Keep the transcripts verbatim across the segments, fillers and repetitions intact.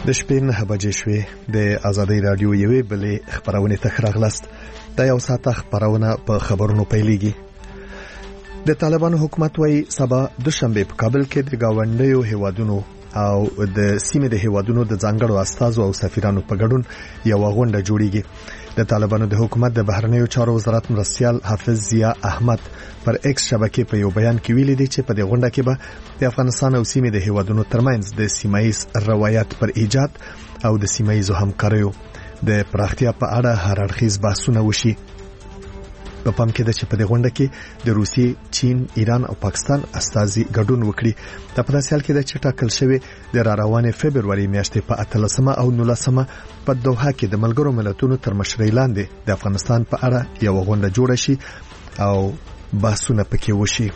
د شپې نه بجې شوې د ازادۍ رادیو یوې بلې خبرونه ته راغلاست. دا یو ساعت خبرونه په خبرونو پیلېږي. د طالبانو حکومت وايي سبا دوشنبه په کابل کې د گاونډیو هیوادونو او د سیمې د هیوادونو د ځانګړو استازو او سفیرانو په ګډون یو غونډه جوړیږي. د طالبانو د حکومت د بهرنیو چارو وزارت مرستیال حافظ ضیا احمد پر ایکس شبکې په یو بیان کې ویلي دی چې په دې غونډه کې به د افغانستان او سیمې د هیوادونو ترمنځ د سیمایي روایت پر ایجاد او د سیمایي همکاریو د پراختیا په اړه هر اړخیز بحثونه وشي. په پام کې ده چې په دې غونډه کې د روسیې، چین، ایران او پاکستان استازي ګډون وکړي. د پراسیال کې د چټاکل شوی د را روانې فبرवरी میاشتې په اتلسمه او نولسمه په دوحه کې د ملګرو ملتونو تر مشرۍ لاندې د افغانستان په اړه یو غونډه جوړه شي او بحثونه پکې وشي.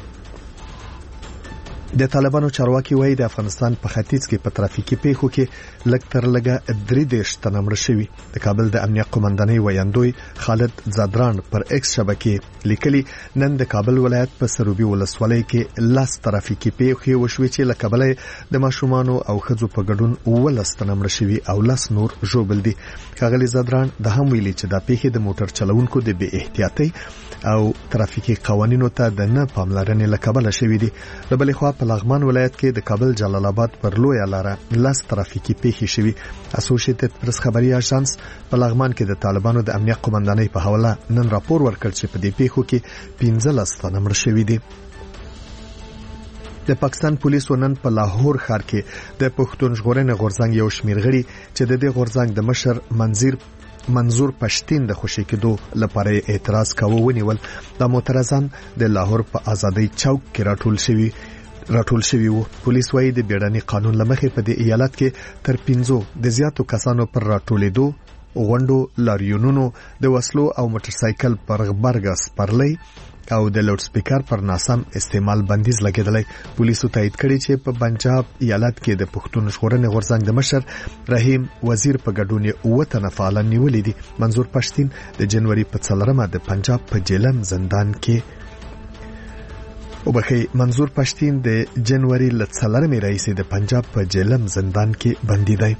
د طالبانو چارواکي وایي د افغانستان په ختیځ کې په ترافیکي پیښو کې لږ تر لږه درې دېرش تنه مړه شوي. د کابل د امنیه قومندانۍ ویاندوی خالد زادران پر ایکس شبکې لیکلي نن د کابل ولایت په سروبي ولسوالۍ کې لاس ترافیکي پیښې وشوي چې له کابل د ماشومانو او ښځو په ګډون ولس تنه مړه شوي او لاس نور ژوبل دي. ښاغلي زادران د هم ویلي چې دا پیښې د موټر چلوونکو د بې احتیاطۍ او ترافیکي قوانینو ته د نه پاملرنې له کبله شوي دي. د بلې خوا په لغمان ولایت کې د کابل جلال آباد پر لویه لاره لاس ترافیکي پیښې شوي. اسوسییټډ پریس خبري اژانس په لغمان کې د طالبانو د امنیه قومندانۍ په حواله نن راپور ورکړ چې په دې پیښو کې پنځلس تنه مړه شوي دي. د پاکستان پولیسو نن په لاهور ښار کې د پښتون ژغورنې غورځنګ یو شمېر غړي چې د دې غورځنګ د مشر منظر منظور پښتين د خوشی کېدو لپاره اعتراض کاوه ونیول. د معترضان د لاهور په آزادۍ چوک کې راټول شوي راټول شوي وو. پولیس وايي د بیړني قانون لمخې په دې ایالت کې تر پنځو د زیاتو کسانو پر راټولېدو، غونډو، لاریونونو، د وسلو او موټر سایکل پر غبرګ سپرلۍ او د لاوډ سپیکر پر ناسم استعمال بندیز لګیدلی. پولیسو تایید کړي چې په پنجاب ایالت کې د پښتون ژغورنې غورځنګ د مشر رحیم وزیر په ګډون اووه تنه فعالان نیولي دي. منظور پښتين د جنوري په څلورمه د پنجاب په جیلم زندان کې وبخي منظور پښتين د جنوري ل څلورمې رئیس د پنجاب په جیلم زندان کې بندي دی.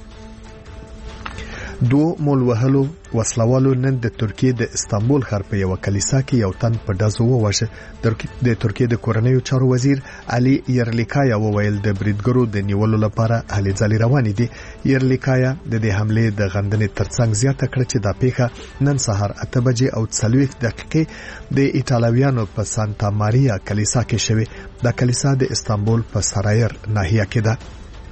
دو مول وهلو وسلوالو نن د ترکیه د استانبول ښار په یو کلیسا کې یو تن په ډزو وواژه. د ترکیه د کورنیو چارو وزیر علي یرلیکایا وویل د بریدګرو د نیولو لپاره هلې ځلې روانې دي. یرلیکایا د دې حمله د غندنې ترڅنګ زیاته کړه چې دا پیښه نن سهار اته بجې او څلوېښت دقیقې د ایټالویانو په سانتا ماریا کلیسا کې شوه. دا کلیسا د استانبول په سرایر ناحیه کې ده.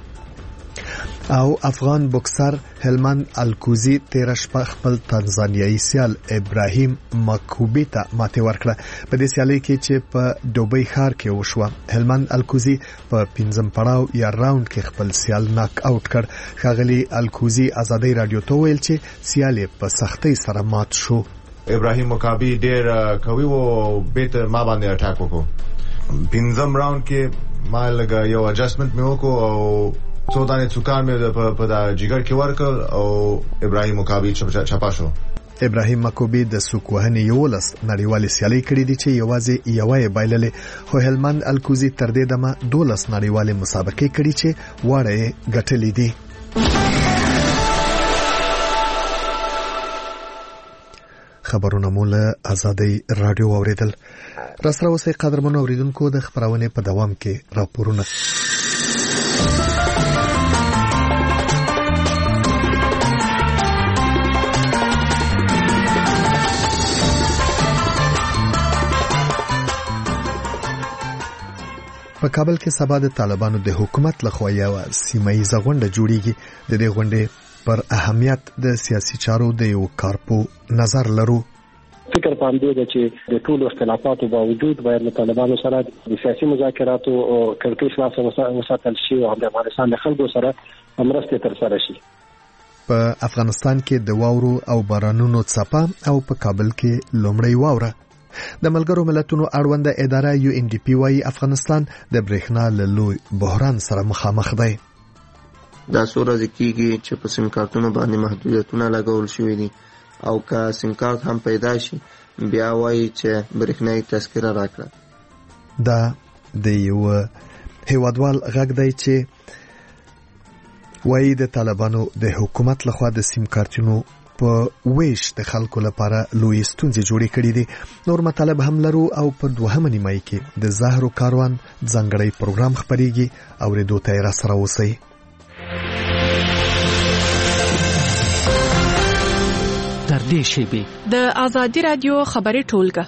او افغان بوکسر هلمند الکوزی تیر شپه خپل تنزانیایي سیال ابراهیم مکوبی ته ماته ورکړه. په دې سیالي کې چې په دوبۍ ښار کې وشوه، هلمند الکوزی په پنځم پړاو یا راوند کې خپل سیال ناک آوټ کړ. ښاغلي الکوزی ازادۍ رادیو ته ویل چې سیال په سختۍ سره مات شو. ابراهیم مکوبی ډېر قوي او به ما باندې اٹاک وکړ. پنځم راوند کې ما لګا یو اډجستمنت مې وکړ او څو دانې څوکان مې په د جګر کې ورکړ او ابراهیم مکوبی چپا شو. ابراهیم مکوبی د سوک وهنې یولس نړیوالې سیالۍ کړې دي چې یوازې یوه یې بایللې، خو هلمند الکوزی تر دې دمه دولس نړیوالې مسابقې کړې چې واړه یې ګټلې دي. خبرونه مو له ازادۍ رادیو اوریدل. راسره اوسئ قدرمنو اوریدونکو، د خبرونې په دوام کې راپورونه. په کابل کې سبا د طالبانو د حکومت لخوا یو سیمایي غونډه جوړیږي. د دې غونډې پر اهمیت د سیاسي چارو د یو کارپو نظر لرو. فکر پاندې ده چې د ټولو اختلافاتو باوجود باید له طالبانو سره د سیاسي مذاکراتو او کړکېچ خلاص وساتل شي او د افغانستان د خلکو سره مرسته ترسره شي. په افغانستان کې د واورو او بارانونو څپه او په کابل کې لومړی واوره. د ملګرو ملتونو اړونده اداره یو ان ډي پی وايي افغانستان د برېښنا له لوی بحران سره مخامخ دی. دا څو ورځې کېږي چې په سیم کارتونو باندې محدودیتونه لګول شوي دي او که سیم کارت هم پیدا شي بیا وايي چې برېښنايي تذکره راکړه. دا د یو هیوادوال غږ دی چې وایي د طالبانو د حکومت لخوا د سیم کارتونو په ویش د خلکو لپاره لوی ستونزې جوړې کړې دي. نور مطالب هم لرو او په دوهمه نیمایي کې د زهرو کاروان ځانګړی پروګرام خپرېږي. اورېدو ته یې راسره اوسئ. تر دې شیبې د آزادي رادیو خبري ټولګه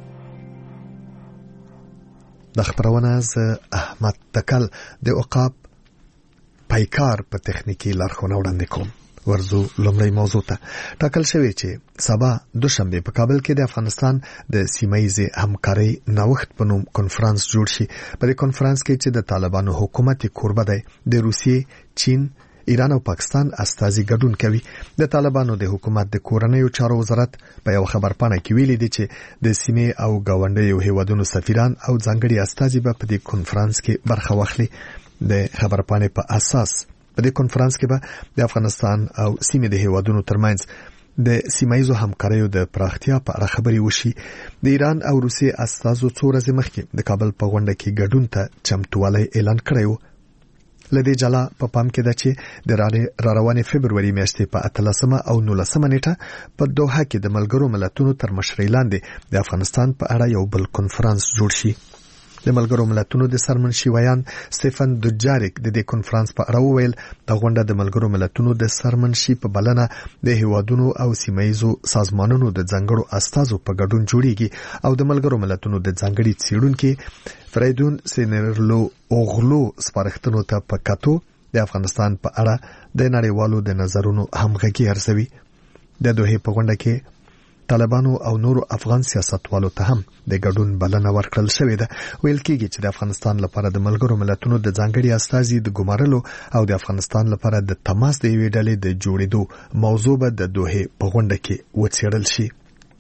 د خبرونه ز احمد تکل د عقاب پایکار په تخنیکی لارښوونه وړاندې کوم. ورزو لومړی موضوع ته ټاکل شوی چې سبا دوشنبه په کابل کې د افغانستان د سیمایي همکاري نوښت په نوم کنفرانس جوړ شي. په دې کنفرانس کې چې د طالبانو حکومت کوربه دی د روسیې، چین، ایران او پاکستان استازي ګډون کوي. د طالبانو د حکومت د کورنیو چارو وزارت په یو خبرپاڼه کې ویلي دی چې د سیمې او ګاونډیو هیوادونو سفیران او ځانګړي استازي به په دې کنفرانس کې برخه واخلي. د خبرپاڼې په اساس په دې کنفرانس کې به د افغانستان او سیمې د هیوادونو ترمنځ د سیمایي همکاریو د پراختیا په اړه خبرې وشي. د ایران او روسیې استازو څو ورځې مخکې د کابل په غونډه کې ګډون ته چمتووالی اعلان کړی و. لدې جلا په پا پام کې ده چې د را روانې فبروري میاشتې په اتلسمه او نولسمه نیټه په دوحه کې د ملګرو ملتونو تر مشرۍ لاندې د افغانستان په اړه یو بل کنفرانس جوړ شي. د ملګرو ملتونو د سرمنشي ویان سټيفن دوجاریک د دې کنفرانس په اړه وویل د غونډه د ملګرو ملتونو د سرمنشي په بلنه د هیوادونو او سیمایي سازمانونو د ځانګړو استازو په ګډون جوړیږي او د ملګرو ملتونو د ځانګړي څېړونکو فریدون سینرلو اوغلو سپارښتنو ته په کتو د افغانستان په اړه د نړیوالو د نظرونو همغږي ارزوي. د دوه په غونډه کې طالبانو او نورو افغان سیاستوالو ته هم د ګډون بلنه ورکړل شوې ده. ویل کېږي چې د افغانستان لپاره د ملګرو ملتونو د ځانګړي استازي د ګمارلو او د افغانستان لپاره د تماس د یوې ډلې د جوړېدو موضوع به د دوه په غونډه کې وڅېړل شي.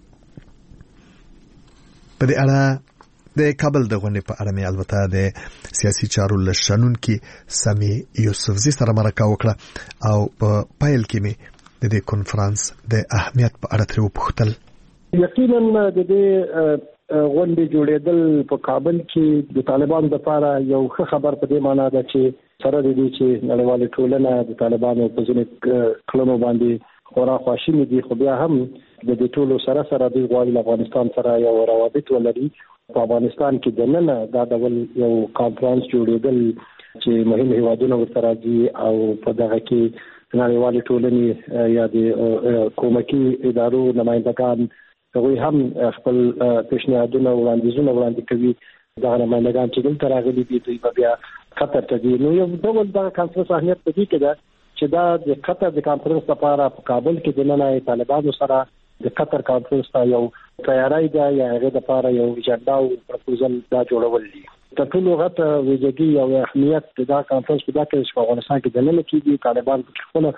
په دې اړه د کابل د غونډې په اړه مې البته د سیاسي چارو لشنونکي سمي یوسفزي سره مرکه وکړه او په پایل کې مې د دې کنفرانس د اهمیت په اړه ترې وپوښتل. یقینا د دې غونډې جوړېدل په کابل کې د طالبانو لپاره یو ښه خبر په دې معنی ده چې سره د دې چې نړیواله ټولنه د طالبانو په ځینې کړنو باندې خورا خواشیني دي، خو بیا هم د دې ټولو سره سره د غواړي افغانستان سره یو روابط ولري. په افغانستان کې د نن دا ډول یو کانفرنس جوړېدل چې مهم هیوادونه ورته راځي او په دغه کې نړیوالې ټولنې یا د کومکي ادارو نمائندگان هغوی هم خپل پیشنهادونه وړاندیزونه وړاندې کوي. دغه نمائندگان چې دلته راغلي دي دوی به بیا قطر ته ځي. نو یو ډول دغه کانفرنس اهمیت په دې کې ده چې دا د قطر د کانفرنس لپاره په کابل کې د نن طالبانو سره د قطر کانفرنس ته یو تیاری ده یا هغه د لپاره یو اجنډا او پروپوزل دا جوړول دي. تر ټولو غټه ویژګي او اهمیت دا کانفرنس په دغه کې چې په افغانستان کې د نن کېږي طالبان په خپل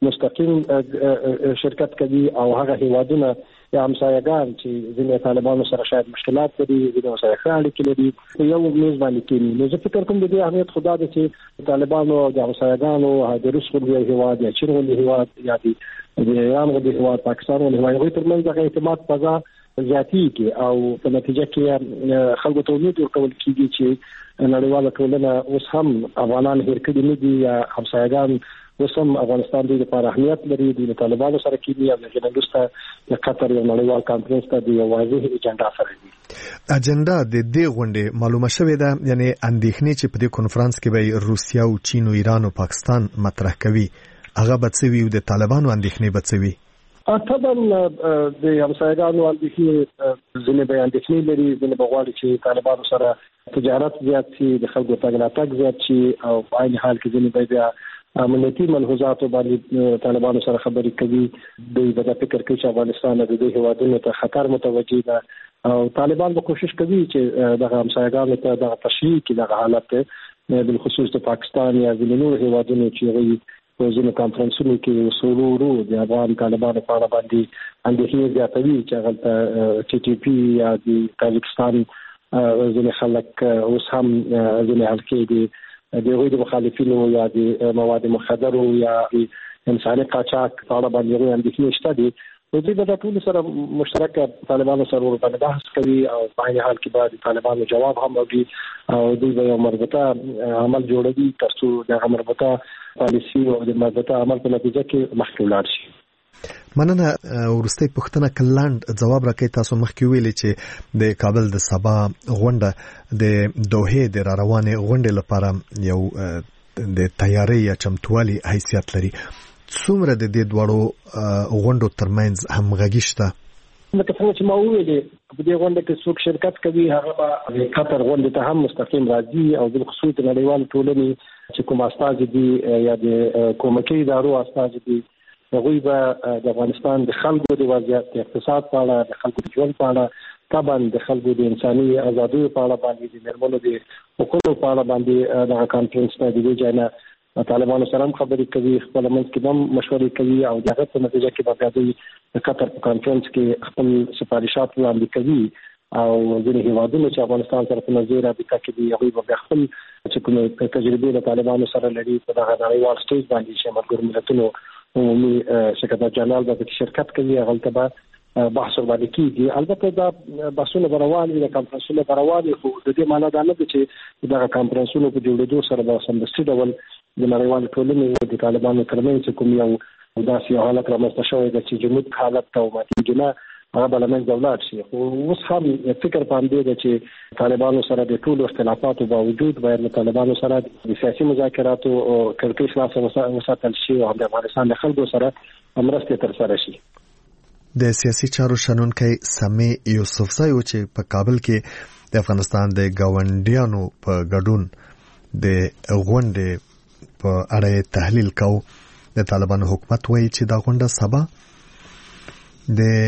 مستقیم شرکت کوي او هغه هیوادونه یا همسایگان چې ځینې طالبانو سره شاید مشکلات لري، ځینې سره ښه اړیکې لري، یو میز باندې کېني. نو زه فکر کوم د دې اهمیت خدا ده چې طالبانو د همسایگانو د روس غوندې هیواد یا چین غوندې هیواد یا د ایران غوندې هیواد، پاکستان غوندې هیواد، هغوی ترمنځ دغه اعتماد فضا زیاتېږي او په نتیجه کې خلکو ته امید ورکول کېږي چې نړیواله ټولنه اوس هم افغانان هېر کړي نه دي یا همسایگان اوس هم افغانستان دوی لپاره اهمیت لري. دوی له طالبانو سره کېږي او د هغې وروسته د قطر یو نړیوال کانفرنس ته د یو واضح اجنډا سره دي. اجنډا د دې غونډې معلومه شوې ده، یعنې اندېښنې چې په دې کنفرانس کې به روسیه او چین او ایران او پاکستان مطرح کوي هغه به څه وي او د طالبانو اندېښنې به څه وي؟ طبعا د همسایګانو اندېښنې ځینې به اندېښنې لري، ځینې به غواړي چې طالبانو سره تجارت زیات شي، د خلکو تګ راتګ زیات شي او په عین حال کې ځینې به بیا امنیتي ملحوظاتو باندې طالبانو سره خبرې کوي. دوی به دا فکر کوي چې افغانستان د دوی هیوادونو ته خطر متوجه ده او طالبان به کوشش کوي چې دغه همسایګانو ته دغه تشریح کړي دغه حالت، بالخصوص د پاکستان یا د نورو هیوادونو چې هغوی په ځینو کانفرنسونو کې وسورو ورو د افغان طالبانو په اړه باندې اندېښنې زیاتوي چې هغلته ټي ټي پي یا د تاجکستان ځینې خلک اوس هم ځینې حلقې دي د هغوی د مخالفینو یا د مواد مخدرو یا انساني قاچاق په اړه باندې هغوی اندېښنې شته دي نو دوی به د ټول سره مشترک طالبانو سره ورته بحث کوي او په عین حال کې به طالبانو جواب هم ورکړي او دوی به یو مربوطه عمل جوړوي ترڅو د مربوطه پالیسي او د مربوطه عمل په نتیجه کې مخکې ولاړ شي. مننه. ورستۍ پوښتنه کلاند جواب راکړی. تاسو مخکې ویلي چې د کابل د سبا غونډه د دوحې د را روانې غونډې لپاره یو د تیاری یا چمتووالي حیثیت لري. څومره د دې دواړو غونډو ترمنځ همغږي شته؟ لکه څنګه چې ما وویلې په دې غونډه کې څوک شرکت کوي هغه به د قطر غونډې ته هم مستقیم راځي او د خصوصي نړیوال ټولنې چې کوم استازي دي یا د کومکي ادارو استازي دي هغوی به د افغانستان د خلکو د وضعیت د اقتصاد په اړه د خلکو د ژوند په اړه طبعا د خلکو د انساني ازادیو په اړه باندې د مېرمنو د حقوقو په اړه باندې د کانفرنس په دې ځای نه طالبانو سره هم خبرې کوي خپل منځ کې هم مشورې کوي او دغه په نتیجه کې به دوی د قطر په کانفرنس کې خپل سفارشات وړاندې کوي او ځینې هیوادونه چې افغانستان سره په نږدې رابطه کې دي هغوی به خپل چې کومې تجربې د طالبانو سره لري په دغه نړیوال سټیج باندې چې ملګرو ملتونو عمومي سکرټر جنرال به شرکت کوي هغه به بحث باندې کیږي. البته دا بحثونه روان دي د کانفرنسونو روان دي خو د دې معنی دا نه ده چې دغه کانفرنسونو په جوړېدو سره به سمدستي ډول د نړیوال ټولنې او د طالبانو ترمنځ کوم یو داسې حالت رامنځته شوی دی چې جمود حالت ته وماتېږي نه هغه به له منځه ولاړ شي. خو اوس هم فکر په همدې ده چې طالبانو سره د ټولو اختلافاتو باوجود باید له طالبانو سره د سیاسي مذاکراتو کړکۍ خلاصه وساتل شي او د افغانستان د خلکو سره مرستې ترسره شي. د سیاسي چارو شنونکی سمی یوسفزی و چې په کابل کې د افغانستان د ګاونډیانو په ګډون د غونډې په اړه تحلیل کو. د طالبانو حکومت وایي چې دا غونډه سبا د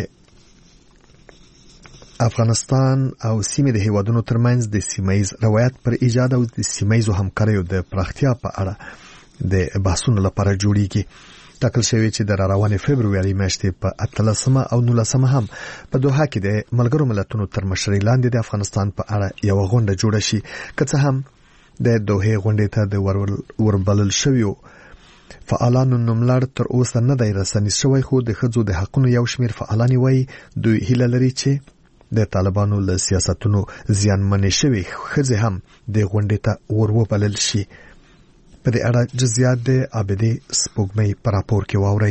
افغانستان او سیمې د هیوادونو ترمنځ د سیمایز روایت پر ایجاد او د سیمایزو همکاریو د پراختیا په اړه د بحثونو لپاره جوړیږي. ټاکل شوی چې د روانې فبروري میاشتې په اتلسمه او نولسمه هم په دوحه کې د ملګرو ملتونو تر مشرۍ لاندې د افغانستان په اړه یو غونډه جوړه شي. که څه هم د دوحې غونډې ته د وربلل شویو فعالانو نوملړ تر اوسه نه دی رسنی شوی خو د ښځو د حقونو یو شمېر فعالان وایي دوی هیله لري چې د طالبانو له سیاستونو زیانمنې شوي ښځې هم د غونډې ته وربلل شي. په دې اړه جزئیات د عابدې سپوږمۍ په راپور کې واورئ.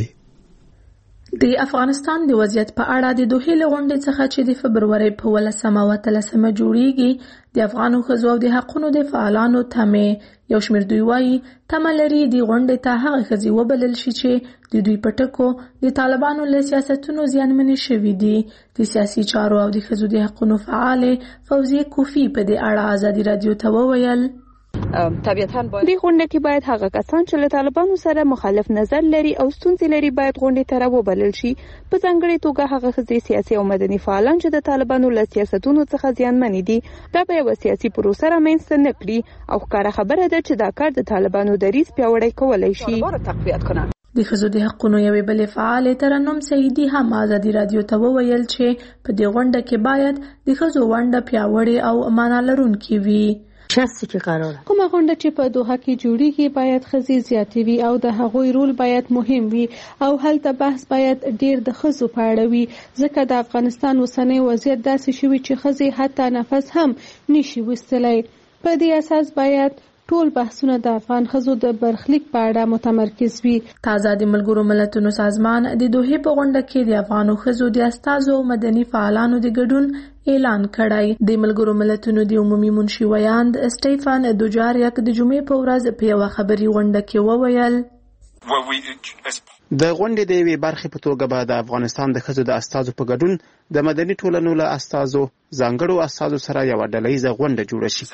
د افغانستان د وضعیت په اړه د دوحې له غونډې څخه چې د فبرورۍ په ولسمه او اتلسمه جوړیږي د افغانو ښځو او د حقونو د فعالانو تمې یو شمېر دوی وایي تمه لري د غونډې ته هغه ښځې وبلل شي چې د دوی په ټکو د طالبانو له سیاستونو زیانمنې شوي دي. د سیاسي چارو او د ښځو د حقونو فعالې فوزیه کوفي په دې اړه ازادي راډیو ته وویل طبيعتاً باید د غونډې کې باید هغه کسان چې له طالبانو سره مخالف نظر لري او ستونزې لري باید غونډې ته راوبلل شي. په ځانګړې توګه هغه ښځې سیاسي او مدني فعالان چې د طالبانو له سیاستونو څخه زیانمن دي دا به یو سیاسي پروسه رامنځته نه کړي او ښکاره خبره ده چې دا کار د طالبانو دریځ پیاوړی کولی شي. د ښځو د حقونو یوې بلې فعالې ترنم سعیدي هم ازادي راډیو ته وویل چې په دې غونډه کې باید د ښځو ونډه پیاوړې او معنا لرونکې وي. شخصي کې قرار کومه غونډه چې په دوحه کې جوړیږي باید ښځې زیاتې وي او د هغوی رول باید مهم وي او هلته بحث باید ډیر د ښځو په اړه وي ځکه د افغانستان اوسنی وضعیت داسې شوی چې ښځې حتی نفس هم نشي وستلی. په دې اساس باید ټول بحثونه د افغان ښځو د برخلیک په اړه متمرکز وي. تازه د ملګرو ملتونو سازمان د دوحې په غونډه کې د افغانو ښځو د استازو او مدني فعالانو د ګډون اعلان کړی. د ملګرو ملتونو د عمومي منشي ویاند سټیفن دوجاریک د جمعې په ورځ په یوه خبري غونډه کې وویل د غونډې د یوې برخې په توګه به د افغانستان د ښځو د استازو په ګډون د مدني ټولنو له استازو ځانګړو استازو سره یوه ډلهییزه غونډه جوړه شي.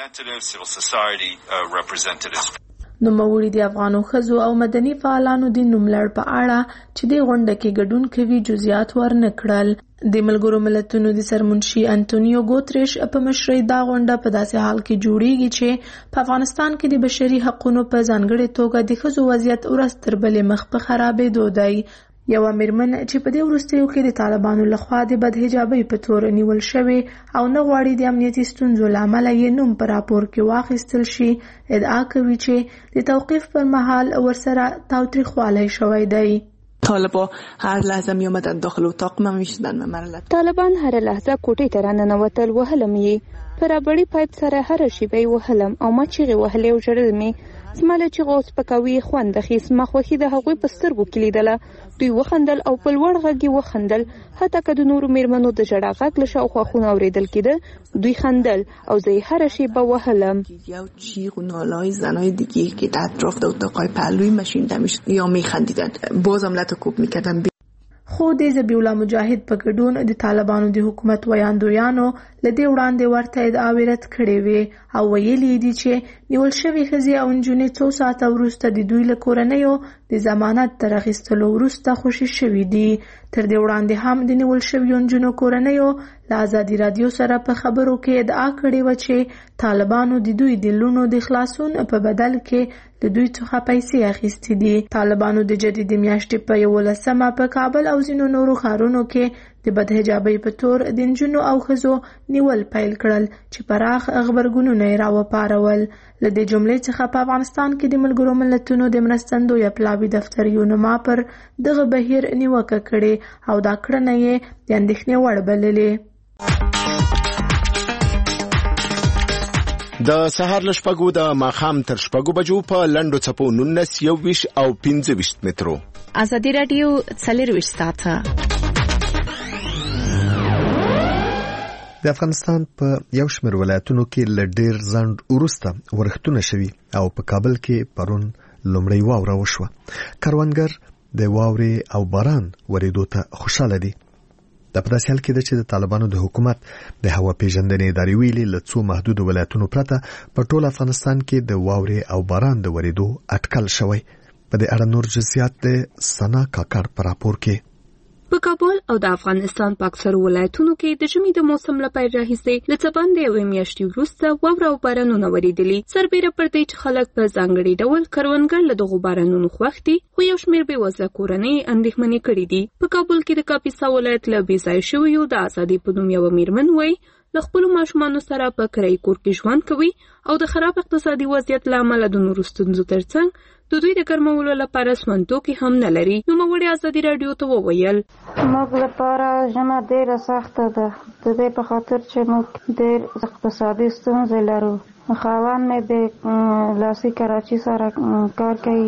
نوموړي د افغانو ښځو او مدني فعالانو د نوملړ په اړه چې د غونډه کې ګډون کوي جزئیات ورنه کړل. د ملګرو ملتونو د سرمنشي انټونیو ګوتریش په مشرۍ دا غونډه په داسې حال کې جوړیږي چې په افغانستان کې د بشري حقوقو په ځانګړې توګه د ښځو وضعیت ورځ تر بلې مخ په خرابېدو دی. یوه میرمن چې په دې وروستیو کې د طالبانو لخوا د بدحجابۍ په تور نیول شوې او نه غواړي د امنیتي ستونزو له امله یې نوم په راپور کې واخیستل شي ادعا کوي چې د توقیف پر مهال ورسره تاوتریخوالی شوی دی. طالبا هر لحظه می اومدن داخل اتاق ما میشدن و مرا طالبان هر لحظه کوټې ته راننوتل وهلم یې په رابړې پایپ سره هر شی به وهلم او ما چیغې وهلې او ژړل مې زماله چې غوس پکوي خوند خېس ما خوخي د هغوی په سترګو کې لیدله دوی وخندل او په لوړ غږ وخندل حتی که د نورو میرمنو د ژړا غږ له شاوخوا خونه اورېدل کېده دوی خندل او زه هر شی به وهلم یا چیغ و نالای زنای دیگه که در اطراف د اتاقای پهلوی ماشین دمیش یا میخندیدن بازم لتکوب میکردن. خو د ذبیح الله مجاهد په ګډون د طالبانو د حکومت ویاندویانو لدې وړاندې ورته ادعاوې رد کړې وې او ویلي دي چې نیول شوې ښځې او نجونې څو ساعته وروسته د دوی له کورنیو د ضمانت تر اخیستلو وروسته خوشي شوي دي. تر دې وړاندې هم د نیول شویو نجونو کورنیو له ازادي راډیو سره په خبرو کې ادعا کړې وه چې طالبانو د دوی د لوڼو د خلاصون په بدل کې د دوی څخه پیسې اخیستې دي. طالبانو د جدید میاشتې په یولسمه په کابل او ځینو نورو ښارونو کې د بدحجابۍ په تور د نجونو او ښځو نیول پیل کړل چې پراخ غبرګونونه یې راوپارول. له دې جملې څخه په افغانستان کې د ملګرو ملتونو د مرستندویه پلاوي دفتر یونما پر دغه بهیر نیوکه کړې او دا کړنه یې د اندېښنې وړ بللې. د سهار له شپږو د ماښام تر شپږو بجو په لنډو څپو نولس یوویشت او پنځه ویشت مترو. ازادي راډیو څلرویشت ساعته. د افغانستان په یو شمېر ولایتونو کې له ډېر ځنډ وروسته ورښتونه شوي او په کابل کې پرون لومړۍ واوره وشوه. کروندګر د واورې او باران ورېدو ته خوشاله دي. دا په داسې حال کې ده چې د طالبانو د حکومت د هوا پیژندنې ادارې ویلي له څو محدودو ولایتونو پرته په ټول افغانستان کې د واورې او باران د ورېدو اټکل شوی. په دې اړه نور جزئیات د سنا کاکړ په راپور کې. په کابل او د افغانستان په اکثرو ولایتونو کې د ژمي د موسم له پیل راهیسې له څه باندې یوې میاشتې وروسته واوره او بارانونه ورېدلي. سربیره پر دې چې خلک په ځانګړي ډول کروندګر له دغو بارانونو خوښ دي خو یو شمېر بېوزله کورنۍ اندېښمنې کړي دي. په کابل کې د کاپیسا ولایت له بېځایه شویو د ازادۍ په نوم یوه میرمن وایي له خپلو ماشومانو سره په کرایي کور کې ژوند کوي او د خراب اقتصادي وضعیت له امله د نورو ستونزو ترڅنګ د دوی د ګرمولو لپاره سمندوکې هم نه لري. نوموړې ازادي راډیو ته وویل موږ لپاره ژمه ډېره سخته ده د دې په خاطر چې موږ ډېر اقتصادي ستونزې لرو. خاوند مې د لاسي کراچي سره کار کوي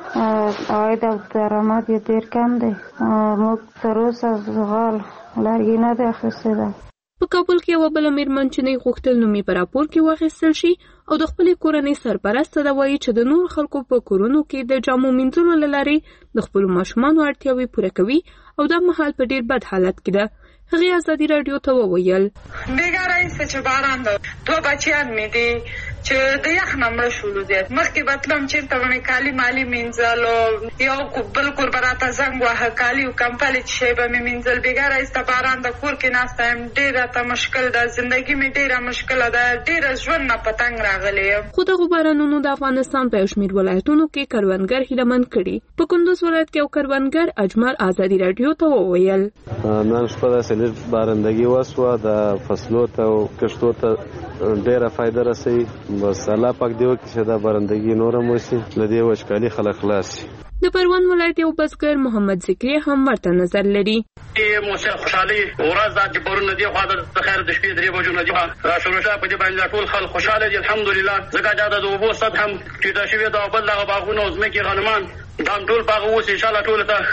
چې عاید او درآمد یې ډېر کم دی. موږ تر اوسه زغال لرګي نه دی اخیستی ده. په کابل کې یوه بله میرمن چې نه غوښتل نوم یې په راپور کې واخیستل شي او د خپلې کورنۍ سرپرسته ده وایي چې د نورو خلکو په کورونو کې د جامو مینځلو له لارې د خپلو ماشومانو اړتیاوې پوره کوي او دا مهال په ډېر بد حالت کې ده. هغې ازادي راډیو ته وویل بیګا رئیسه چې باران ده دوه بچیان مې دي چې د یخ نه مړه شولو دي. مخکې به تلم چېرته به مې کالي مالي مینځل یو بل کور به راته زنګ واهه کالي او کمپلې چې شی به مې مینځل. بیګا رئیسه باران د کور کې ناسته یم ډېر راته مشکل ده. زندګي مې ډېره مشکله ده. ډېره ژوند نه په تنګ راغلی یم. خو دغو بارانونو د افغانستان په یو شمېر ولایتونو کې کروندګر هیلهمند کړي. په کندوز ولایت کې یو کروندګر اجمل ازادي راډیو ته وویل نن شپه داسې لږ بارندګي وسوه د فصلو ته او کښتو ته ډېره فایده رسوي. بس الله پاک دې وکړي چې دا بارندګي نور هم وشي له دې وچکالي خلک خلاص شي. د پروان ولایت یو بزګر محمد ذکري هم ورته نظر لري. موسیقي خوشحالي ورځ دا چې پرون دی خو د خیر د شپې درې بجو نه دی را شروع شوه په دې باندې ټول خلک خوشاله دي الحمدلله. ځکه چې دا د اوبو سطح هم چې دا شوی دا بل دغه باغونه او ځمکې غنمان دا ټول باغ اوس ان شاء الله ټول ته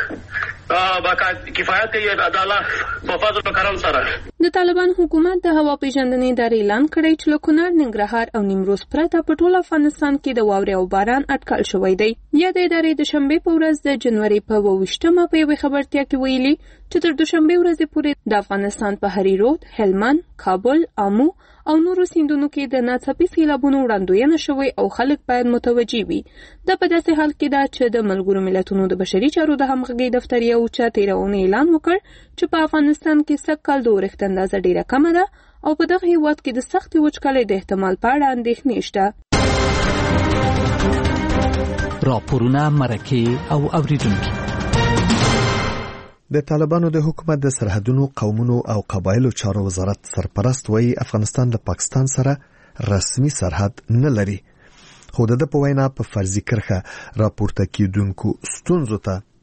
باقاعد کفایت کوي د الله په فضل او کرم سره. د طالبان حکومت د هوا پیژندنې ادارې اعلان کړی چې له کونړ، ننګرهار او نیمروز پرته په ټول افغانستان کې د واورې او باران اټکل شوی دی. یا د ادارې د شنبې په ورځ د جنوري په اوویشتمه په یوې خبرتیا کې ویلي چې تر دوشنبې ورځې پورې د افغانستان په هری رود، هلمند، کابل، آمو او نورو سیندونو کې د ناڅاپي سیلابونو وړاندوینه شوې او خلک باید متوجي وي. دا په داسې حال کې ده چې د ملګرو ملتونو د بشري چارو د همغږۍ دفتر یو چا تېره اونۍ اعلان وکړ چې په افغانستان کې سږ کال د اورښت اندازه ډېره کمه ده او په دغه هېواد کې د سختې وچکالۍ د احتمال په اړه اندېښنې شته. راپورونه، مرکې او اوریدونکي. د طالبانو د حکومت د سرحدونو، قومونو او قبایلو چارو وزارت سرپرست وایي افغانستان د پاکستان سره رسمي سرحد نه لري. خو د ده په وینا په فرضي کرښه راپورته کېدونکو ستونزو ته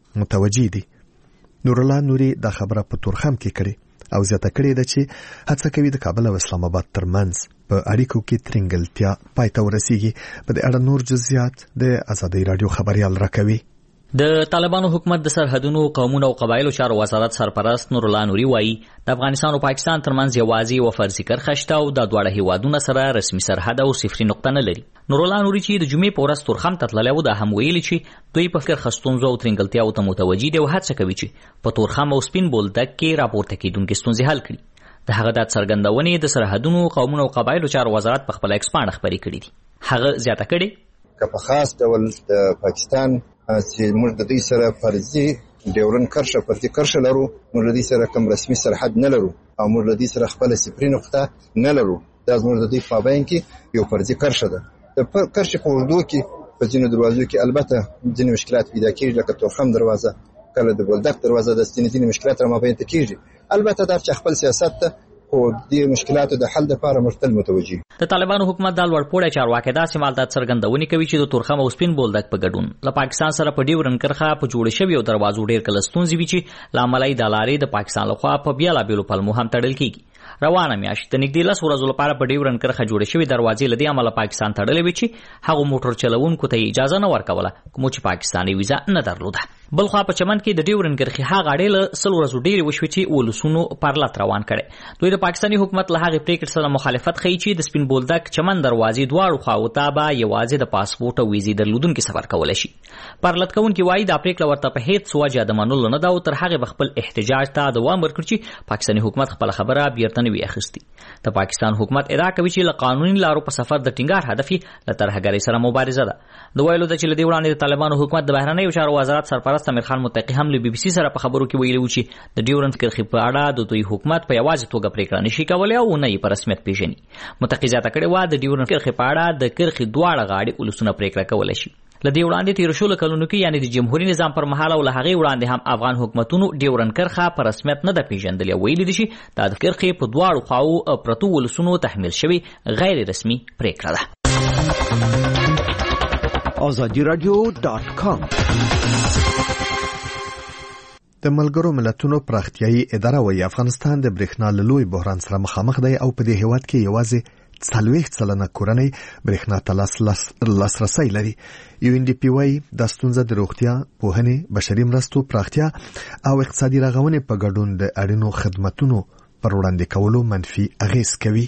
متوجي دي. نور الله نوري دا خبره په تورخم کې کړي او زیاته کړې ده چې هڅه کوي د کابل او اسلام آباد ترمنځ په اړیکو کې ترنګلتیا پای ته ورسیږي. په دې اړه نور جزئیات د ازادي رادیو خبريال راکوي. د طالبانو حکومت د سرحدونو قومونو او قبایلو چارو وزارت سرپرست نور الله نوري وایي د افغانستان او پاکستان ترمنځ یوازې و فرضي کرښه شته او د دواړه هیوادونو سره رسمي سرحد او صفري نقطه نه لري. نور الله نوري چې د جمعې په ورځ تورخم ته تللی و دا هم ویلي چې دوی په فکر ستونزو او ترنګلتیاو ته متوجي دي او هڅه کوي چې په تورخم او سپین بولدک کې راپورته کیدونکې ستونزې حل کړي. د هغه د څرګندونې د سرحدونو قومونو او قبایلو چارو وزارت په خپل ایکسپانډ خبرې کړې دي. هغه زیاته کړې که په خاص ډول د پاکستان چې موږ د دې سره فرضي ډیورن کرښه فرضي کرښه لرو، موږ د دې سره کوم رسمي سرحد نه لرو او موږ د دې سره خپل صفري نقطه نه لرو. دا زموږ د دې په بین کې یو فرضي کرښه ده. د کرښې په اوږدو کې په ځینو دروازو کې البته ځینې مشکلات پیدا کېږي، لکه تورخم دروازه، کله د بولدک دروازه، د ځینې ځینې مشکلات را مابین ته کېږي. البته دا چې خپل سیاست ته او د مشکلاتو د حل لپاره مرتل متوجي. د طالبانو حکومت د لوړپوړی چارواکي داسې مالدار څرګندونې کوي چې د تورخم او سپین بولدک په ګډون له پاکستان سره په ډیورن کرښه په جوړ شوی او دروازو ډیر کله ستونزې وي چې لامل یې د لارې د پاکستان لخوا په بیلابېلو پلمو هم تړل کیږي. روانه میاشت د نږدې لس ورځو لپاره په ډیورن کرښه جوړ شوی دروازې لدی عمله پاکستان تړلې وي چې هغه موټر چلوونکو ته اجازه نه ورکوله کوم چې پاکستاني ویزا نه درلوده. بل خو په چمن کې د ډیورن کرښې هغه اړې له سل ورځو ډېرې وشوې چې ولسونو پرلط روان کړي. دوی د پاکستاني حکومت له هغې پریکړې سره مخالفت ښیي چې د سپین بولدک چمن دروازې دواړو خواو ته به یوازې د پاسپورټ او ویزې درلودونکي سفر کولی شي. پرلط کوونکي وایي دا پریکړه ورته په هیڅ وجه د منلو نه ده او تر هغې به خپل احتجاج ته دوام ورکړي چې پاکستاني حکومت خپله خبره بیرته نه وي اخیستې. د پاکستان حکومت ادعا کوي چې له قانوني لارو په سفر د ټینګار هدف یې له ترهګرۍ سره مبارزه ده. د ویلو ده چې له دې وړاندې د طالبانو حکومت د بهرنیو چارو وزارت سرپرست امیر خان متقي هم له بي بي سي سره په خبرو کې ویلي و چې د ډیورن کرښې په اړه د دوی حکومت په یوازې توګه پریکړه نشي کولی او نه یې په رسمیت پیژني. متقي زیاته کړې وه د ډیورن کرښې په اړه د کرښې دواړه غاړې ولسونه پریکړه کولی شي. له دې وړاندې تېرو شلو کلونو کې یعنې د جمهوري نظام پر مهال او له هغې وړاندې هم افغان حکومتونو ډیورن کرښه په رسمیت نه ده پیژندلې او ویلي دي چې دا د کرښې په دواړو خواو پرتو ولسونو تحمیل شوې غیر رسمي پریکړه ده. آزادی رادیو ډاټ کام د ملګرو ملتونو پراختیایي اداره وايي افغانستان د برېښنا له لوی بحران سره مخامخ دی او په دې هیواد کې یوازې څلوېښت سلنه کورنۍ برېښنا ته لاسرسی لري. یو ان ډي پی وايي دا ستونزه د روغتیا، پوهنې، بشري مرستو پراختیا او اقتصادي رغونې په ګډون د اړینو خدماتو پر وړاندې کولو منفي اغېز کوي.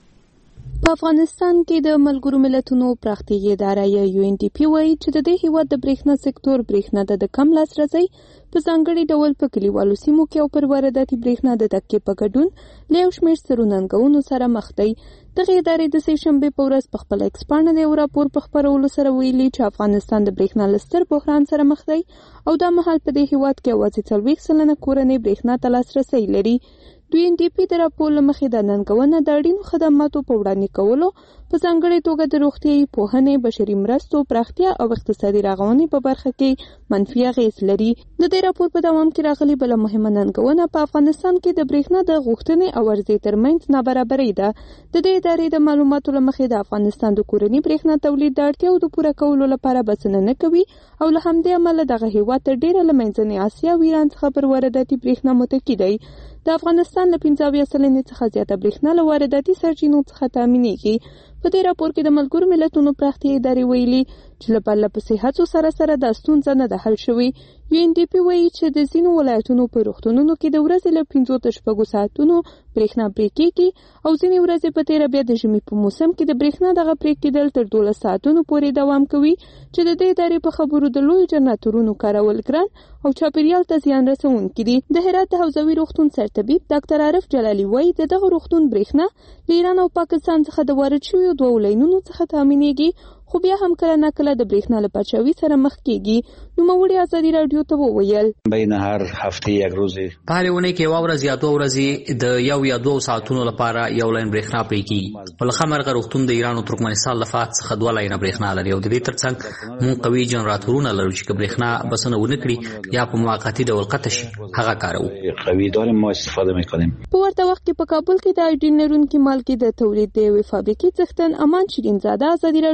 په افغانستان کې د ملګرو ملتونو پراختیایي اداره یو ان ډي پی وايي چې د دې هیواد د برېښنا سکتور برېښنا د کم لاسرسي په ځانګړي ډول په کلیوالو سیمو کې او پر وارداتي برېښنا د تکیې په ګډون له یو شمېر سترو ننګونو سره مخ دی. دغه ادارې د سې شنبې په ورځ په خپل ایکسپانډ د یو راپور په خپرولو سره ویلي چې افغانستان د برېښنا له ستر بحران سره مخ دی او دا مهال په دې هیواد کې یوازې څلوېښت سلنه کورنۍ برېښنا ته لاسرسی لري. دوی ان ډي پی د راپور له مخې د ننګونه د اړینو خدماتو په وړاندې کولو په ځانګړې توګه د روغتیايي، پوهنې، بشري مرستو پراختیا او اقتصادي رغونې په برخه کې منفي اغېز لري. د دې راپور په دوام کې راغلي بله مهمه ننګونه په افغانستان کې د برېښنا د غوښتنې او عرضې ترمنځ نابرابري ده. د دې ادارې د معلوماتو له مخې د افغانستان د کورني برېښنا تولید د اړتیاو د پوره کولو لپاره بسنه نه کوي او له همدې امله دغه هیواد تر ډېره له منځنۍ اسیا او ایران څخه پر وارداتي برېښنا متکي دی. د افغانستان له پنځه اویا سلنې څخه زیاته برېښنا له وارداتي سرچینو څخه تامینېږي. په دې راپور کې د ملګرو ملتونو پراختیایي ادارې ویلي چې له پرله پسې هڅو سره سره دا ستونزه نه ده حل شوې. یو ان ډي پی وایي چې د ځینو ولایتونو په روغتونونو کې د ورځې له پنځو تر شپږو ساعتونو برېښنا پرې کېږي او ځینې ورځې په تېره بیا د ژمي په موسم کې د برېښنا دغه پرې کېدل تر دولس ساعتونو پورې دوام کوي چې د دې ادارې په خبرو د لویو جنراتورونو کارول ګران او چاپیریال ته زیان رسونکي دي. د هرات د حوزوي روغتون سرطبیب ډاکټر عارف جلالي وایي د دغه روغتون برېښنا له ایران او پاکستان څخه د وارد شویو دوو لاینونو څخه تامینېږي خو بیا هم کله نه کله د برېښنا له پاچاوي سره مخ کېږي. نوموړي ازادي راډیو ته وویل بین هر هفته یک روزي په هرې اونۍ کې یوه ورځ یا دوه ورځې د یو یا دوه ساعتونو لپاره یو لاین برېښنا پرې کېږي. ولخه مرغه روغتون د ایران او ترکمنستان له فات څخه دوه لاینه برېښنا لري او د دې ترڅنګ موږ قوي جنراتورونه لرو چې که برېښنا بسنه ونه کړي یا په موقتي ډول قطع شي هغه کاروو. قوي داریم ما استفاده میکنیم. په ورته وخت کې په کابل کې د ایډین لرونکي مالګې د تولید د یوې فابریکې څښتن امان شیرین زاده ازادي راډیو ته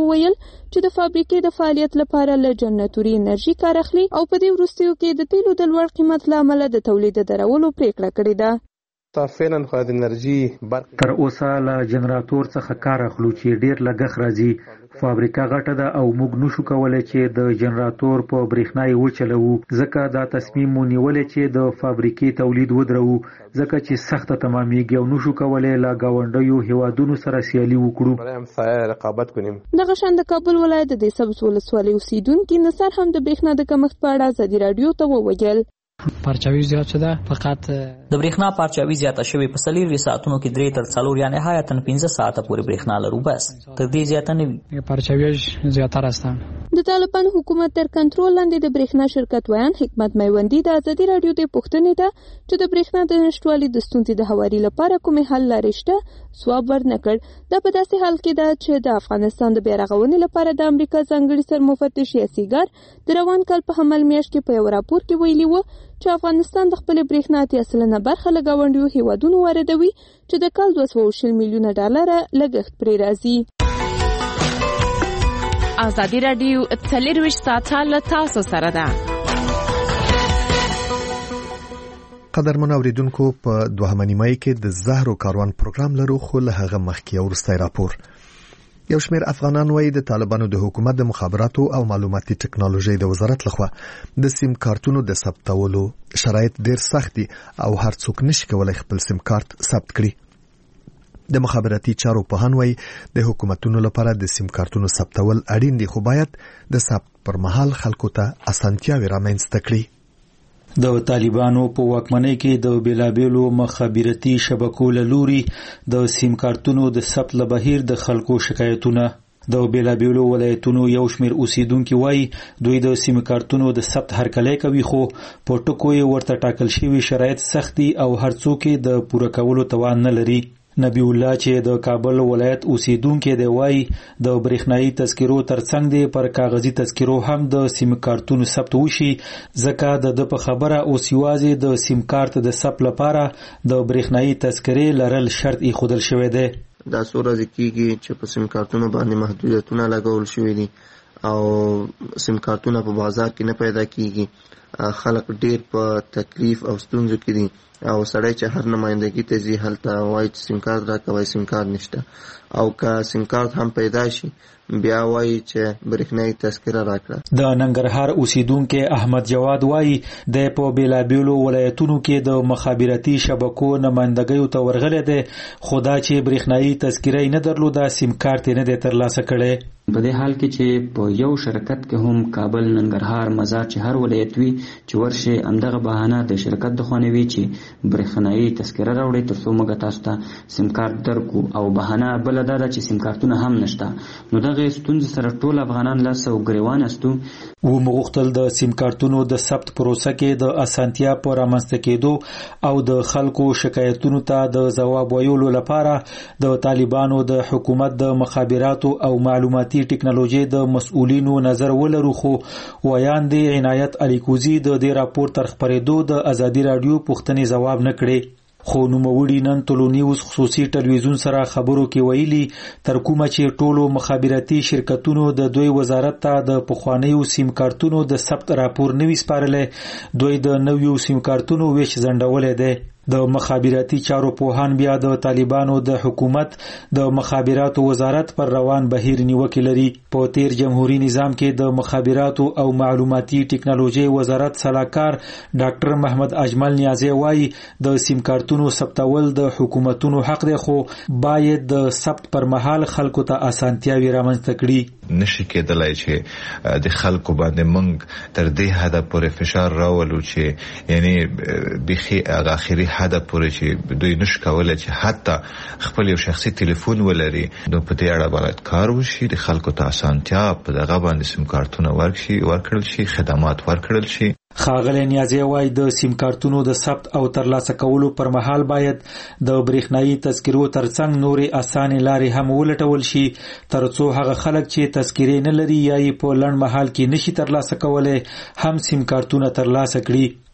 وویل چې د فابریکې د فعالیت لپاره له جنراتوري انرژي کار اخلي او په دې وروستیو کې د تیلو د لوړ قیمت له امله د تولید درولو پریکړه کړې ده. فعلا خو د انرژي تر اوسه له جنراتور څخه کار اخلو چې ډیر لګښت راځي. فابریکه غټه ده او موږ نشو کولای چې د جنراتور په برېښنا یې وچلوو، ځکه دا تصمیم مو نیولې چې د فابریکې تولید ودرو، ځکه چې سخته تمامیږي او نشو کولای له ګاونډیو هیوادونو سره سیالي وکړو. رقابت کنیم. دغه شان د کابل ولایت د سبز ولسوالۍ اوسیدونکي نصر هم د برېښنا د کمښت په اړه ازادي راډیو ته وویل. پارچاوي زیات شده فقط د برېښنا پارچاوي زیاته شوې په څلور ساعتونو کې درې تر څلور یا نهایتا پنځه ساعته پورې برېښنا لرو، بس تر دې زیاته نه وي. پارچاوي زیاتره است. د طالبان حکومت تر کنټرول لاندې د برېښنا شرکت ویان حکمت میوندی د ازادي راډیو د پوښتنې ته چې د برېښنا د نشټوالي د ستونزې د هواري لپاره کومې حل لارې شته ځواب ورنکړ. دا په داسې حال کې ده چې د افغانستان د بیا رغونې لپاره د امریکا ځانګړي سرمفتش یاسیګر د روان کال په حمل میاشت کې په یو راپور کې ویلي و چې افغانستان د خپل برېښنا اتیا سلنه برخه له ګاونډیو هیوادونو واردوي چې د کال دوه سوه شل میلیونه ډالره لګښت پرې راځي. ازادي راډیو څلرویشت ساعته له تاسو سره ده. قدرمن اوریدونکو په دوهمه نیمایي کې د زهرو کاروان پروګرام لرو، خو له هغه مخکې وروستی راپور. یو شمېر افغانان وایي د طالبانو د حکومت د مخابراتو او معلوماتي ټکنالوژي د وزارت لخوا د سیم کارتونو د ثبتولو شرایط ډیر سخت دي او هر څوک نشي کولای خپل سیم کارت ثبت کړي. د مخابراتي چارو پوهان وایي د حکومتونو لپاره د سیم کارتونو ثبتول اړین دي، خو باید د ثبت پر مهال خلکو ته اسانتیاوې رامنځته کړي. د طالبانو په واکمنۍ کې د بیلابیلو مخابراتي شبکو له لوري د سیم کارتونو د ثبت له بهیر د خلکو شکایتونه. د بیلابیلو ولایتونو یو شمېر اوسیدونکو وایي دوی د سیم کارتونو د ثبت هرکلی کوي، خو په ټکو یې ورته ټاکل شوي شرایط سخت دي او هر څوک یې د پوره کولو توان نه لري. نبی الله چې د کابل ولایت اوسیدونکو دی وایي د برېښنايي تذکرو ترڅنګ دی پر کاغذي تذکرو هم د سیم کارتونو ثبت وشي، ځکه د په خبره اوس یوازې د سیم کارت د ثبت لپاره د برېښنايي تذکرې لرل شرط ایښودل شوی دی. دا څو ورځې کېږي چې په سیم کارتونو باندې محدودیتونه لګول شوي دي او سیم کارتونه په بازار کې نه پیدا کېږي. خلک ډېر په تکلیف او ستونزو کې دي او سړی چې هر نمایندګي ته ځي هلته وایي چې سیم کارت راکوي، سیم کارت نشته، او که سیم کارت هم پیدا شي بیا وایي چې برېښنايي تذکره راکړه. د ننګرهار اوسیدونکو احمد جواد وایي د په بیلابیلو ولایتونو کې د مخابراتي شبکو نمایندګیو ته ورغلی دی، خو دا چې برېښنايي تذکره یې نه درلوده سیم کارت یې نه دی ترلاسه کړی. په دې حال کې چې په یو شرکت کې هم کابل، ننګرهار، مزار چې هر ولایت وي چې ورشي همدغه بهانه د شرکت د خوا نه وي چې برېښنايي تذکره راوړي تر څو موږ تاسو ته سیم کارت درکو، او بهانه بله دا ده چې سیم کارتونه هم نشته. نو دغه ستونزې سره ټول افغانان لاس او ګریوان استو. و مغختل د سیم کارتونو د ثبت پروسه کې د اسانتیا په رامنځته کېدو او د خلکو شکایتونو ته د ځواب ویلو لپاره د طالبانو د حکومت د مخابراتو او معلوماتي ټکنالوژي د مسؤلینو نظر ولرو، خو ویان دی عنایت الیکوزی د دې راپور تر خبرېدو د ازادي راډیو پوښتنې ځواب نه کړي. خو نوموړي نن ټولنیوز خصوصي ټلویزیون سره خبرو کې ویلي تر کومه چې ټولو مخابراتي شرکتونو د دوی وزارت ته د پخوانیو سیم کارتونو د ثبت راپور نوي سپارلی، دوی د نویو سیم کارتونو ویش ځنډولی دی. د مخابراتي چارو پوهان بیا د طالبانو د حکومت د مخابراتو وزارت پر روان بهیر نیوکې لري. په تیر جمهوریت نظام کې د مخابراتو او معلوماتي ټکنالوژي وزارت سلاکار ډاکټر محمد اجمل نیازی وایي د سیم کارتونو ثبتول د حکومتونو حق دی، خو باید د ثبت پر مهال خلکو ته اسانتیاوې رامنځته کړي. نشي کېدلای چې د خلکو باندې موږ تر دې حده پورې فشار راولو چې یعنی بخي اخري حد پورې چې دوی نشي کولای چې حتی خپل یو شخصي ټلیفون ولري. نو په دې اړه باید کار وشي، د خلکو ته اسانتیا په دغه باندې سیم کارتونه ورکړي ورکړل شي، خدمات ورکړل شي. ښاغلی نیازی وایي د سیم کارتونو د ثبت او ترلاسه کولو پر مهال باید د برېښنايي تذکرو ترڅنګ نورې اسانې لارې هم ولټول شي، تر څو هغه خلک چې تذکرې نه لري یا یې په لنډ مهال کې نشي ترلاسه کولی هم سیم کارتونه ترلاسه کړي.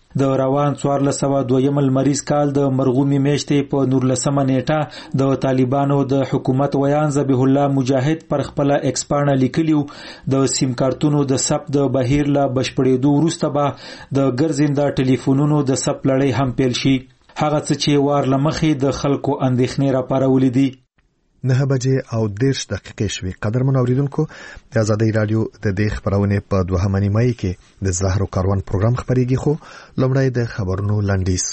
د روان څوارلس سوه دویم لمریز کال د مرغومي میاشتې په نورلسمه نیټه د طالبانو د حکومت ویان ذبیح الله مجاهد پر خپل ایکس پاڼه لیکلیو د سیم کارتونو د ثبت د بهیر له بشپړېدو وروسته به د ګرځنده ټلیفونونو د ثبت لړۍ هم پیل شي. هغه څه چې وار له مخې د خلکو اندېښنې راپارولې دي. نه بجې او دیرش دقیقې شوې. قدرمن اوریدونکو، د آزادۍ رادیو د دې خبرونې په دوهمه نیمایي کې د زهرو کاروان پروګرام خپرېږي، خو لومړی د خبرونو لنډیز.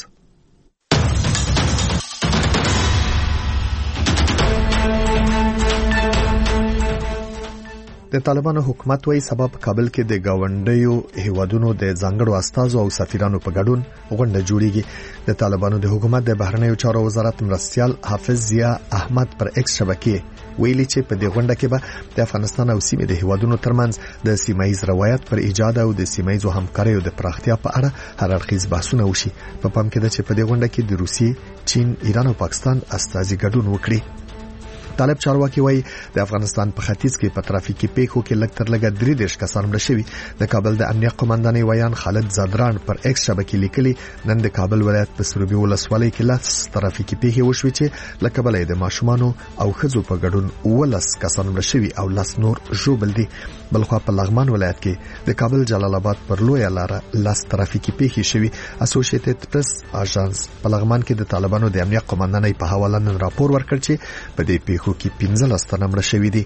د طالبانو حکومت وايي سبب کابل کې د گاونډیو هیوادونو د ځانګړو استازو او سفیرانو په ګډون غونډه جوړیږي. د طالبانو د حکومت د بهرنیو چارو وزارت مرستیال حافظ ضیا احمد پر ایکس شبکې ویلي چې په دې غونډه کې به د افغانستان او سیمې د هیوادونو ترمنځ د سیمایي روایت پر ایجاد او د سیمایي همکاریو د پراختیا په اړه هر اړخیز بحثونه وشي. په پام کې ده چې په دې غونډه کې د روسیې، چین، ایران او پاکستان استازي ګډون وکړي. طالب چارواکي وایي د افغانستان په ختیځ کې په ترافیکي پیښو کې لږ تر لږه درې دېرش کسان مړه شوي. د کابل د امنیه قومندانۍ ویان خالد زادران پر ایکس شبکې لیکلي نن د کابل ولایت په سروبي ولسوالۍ کې لس ترافیکي پیښې وشوې چې له کبله د ماشومانو او ښځو په ګډون ولس کسان مړه شوي او لس نور ژوبل دي. بلخوا په لغمان ولایت کې د کابل جلال آباد پر لویه لاره لس ترافیکي پیښې شوي. اسوسییټډ پریس اژانس په لغمان کې د طالبانو د امنیه قومندانۍ په حواله نن راپور ورکړ چې په دې پیښو کې پنځلس تنه مړه شوي دي.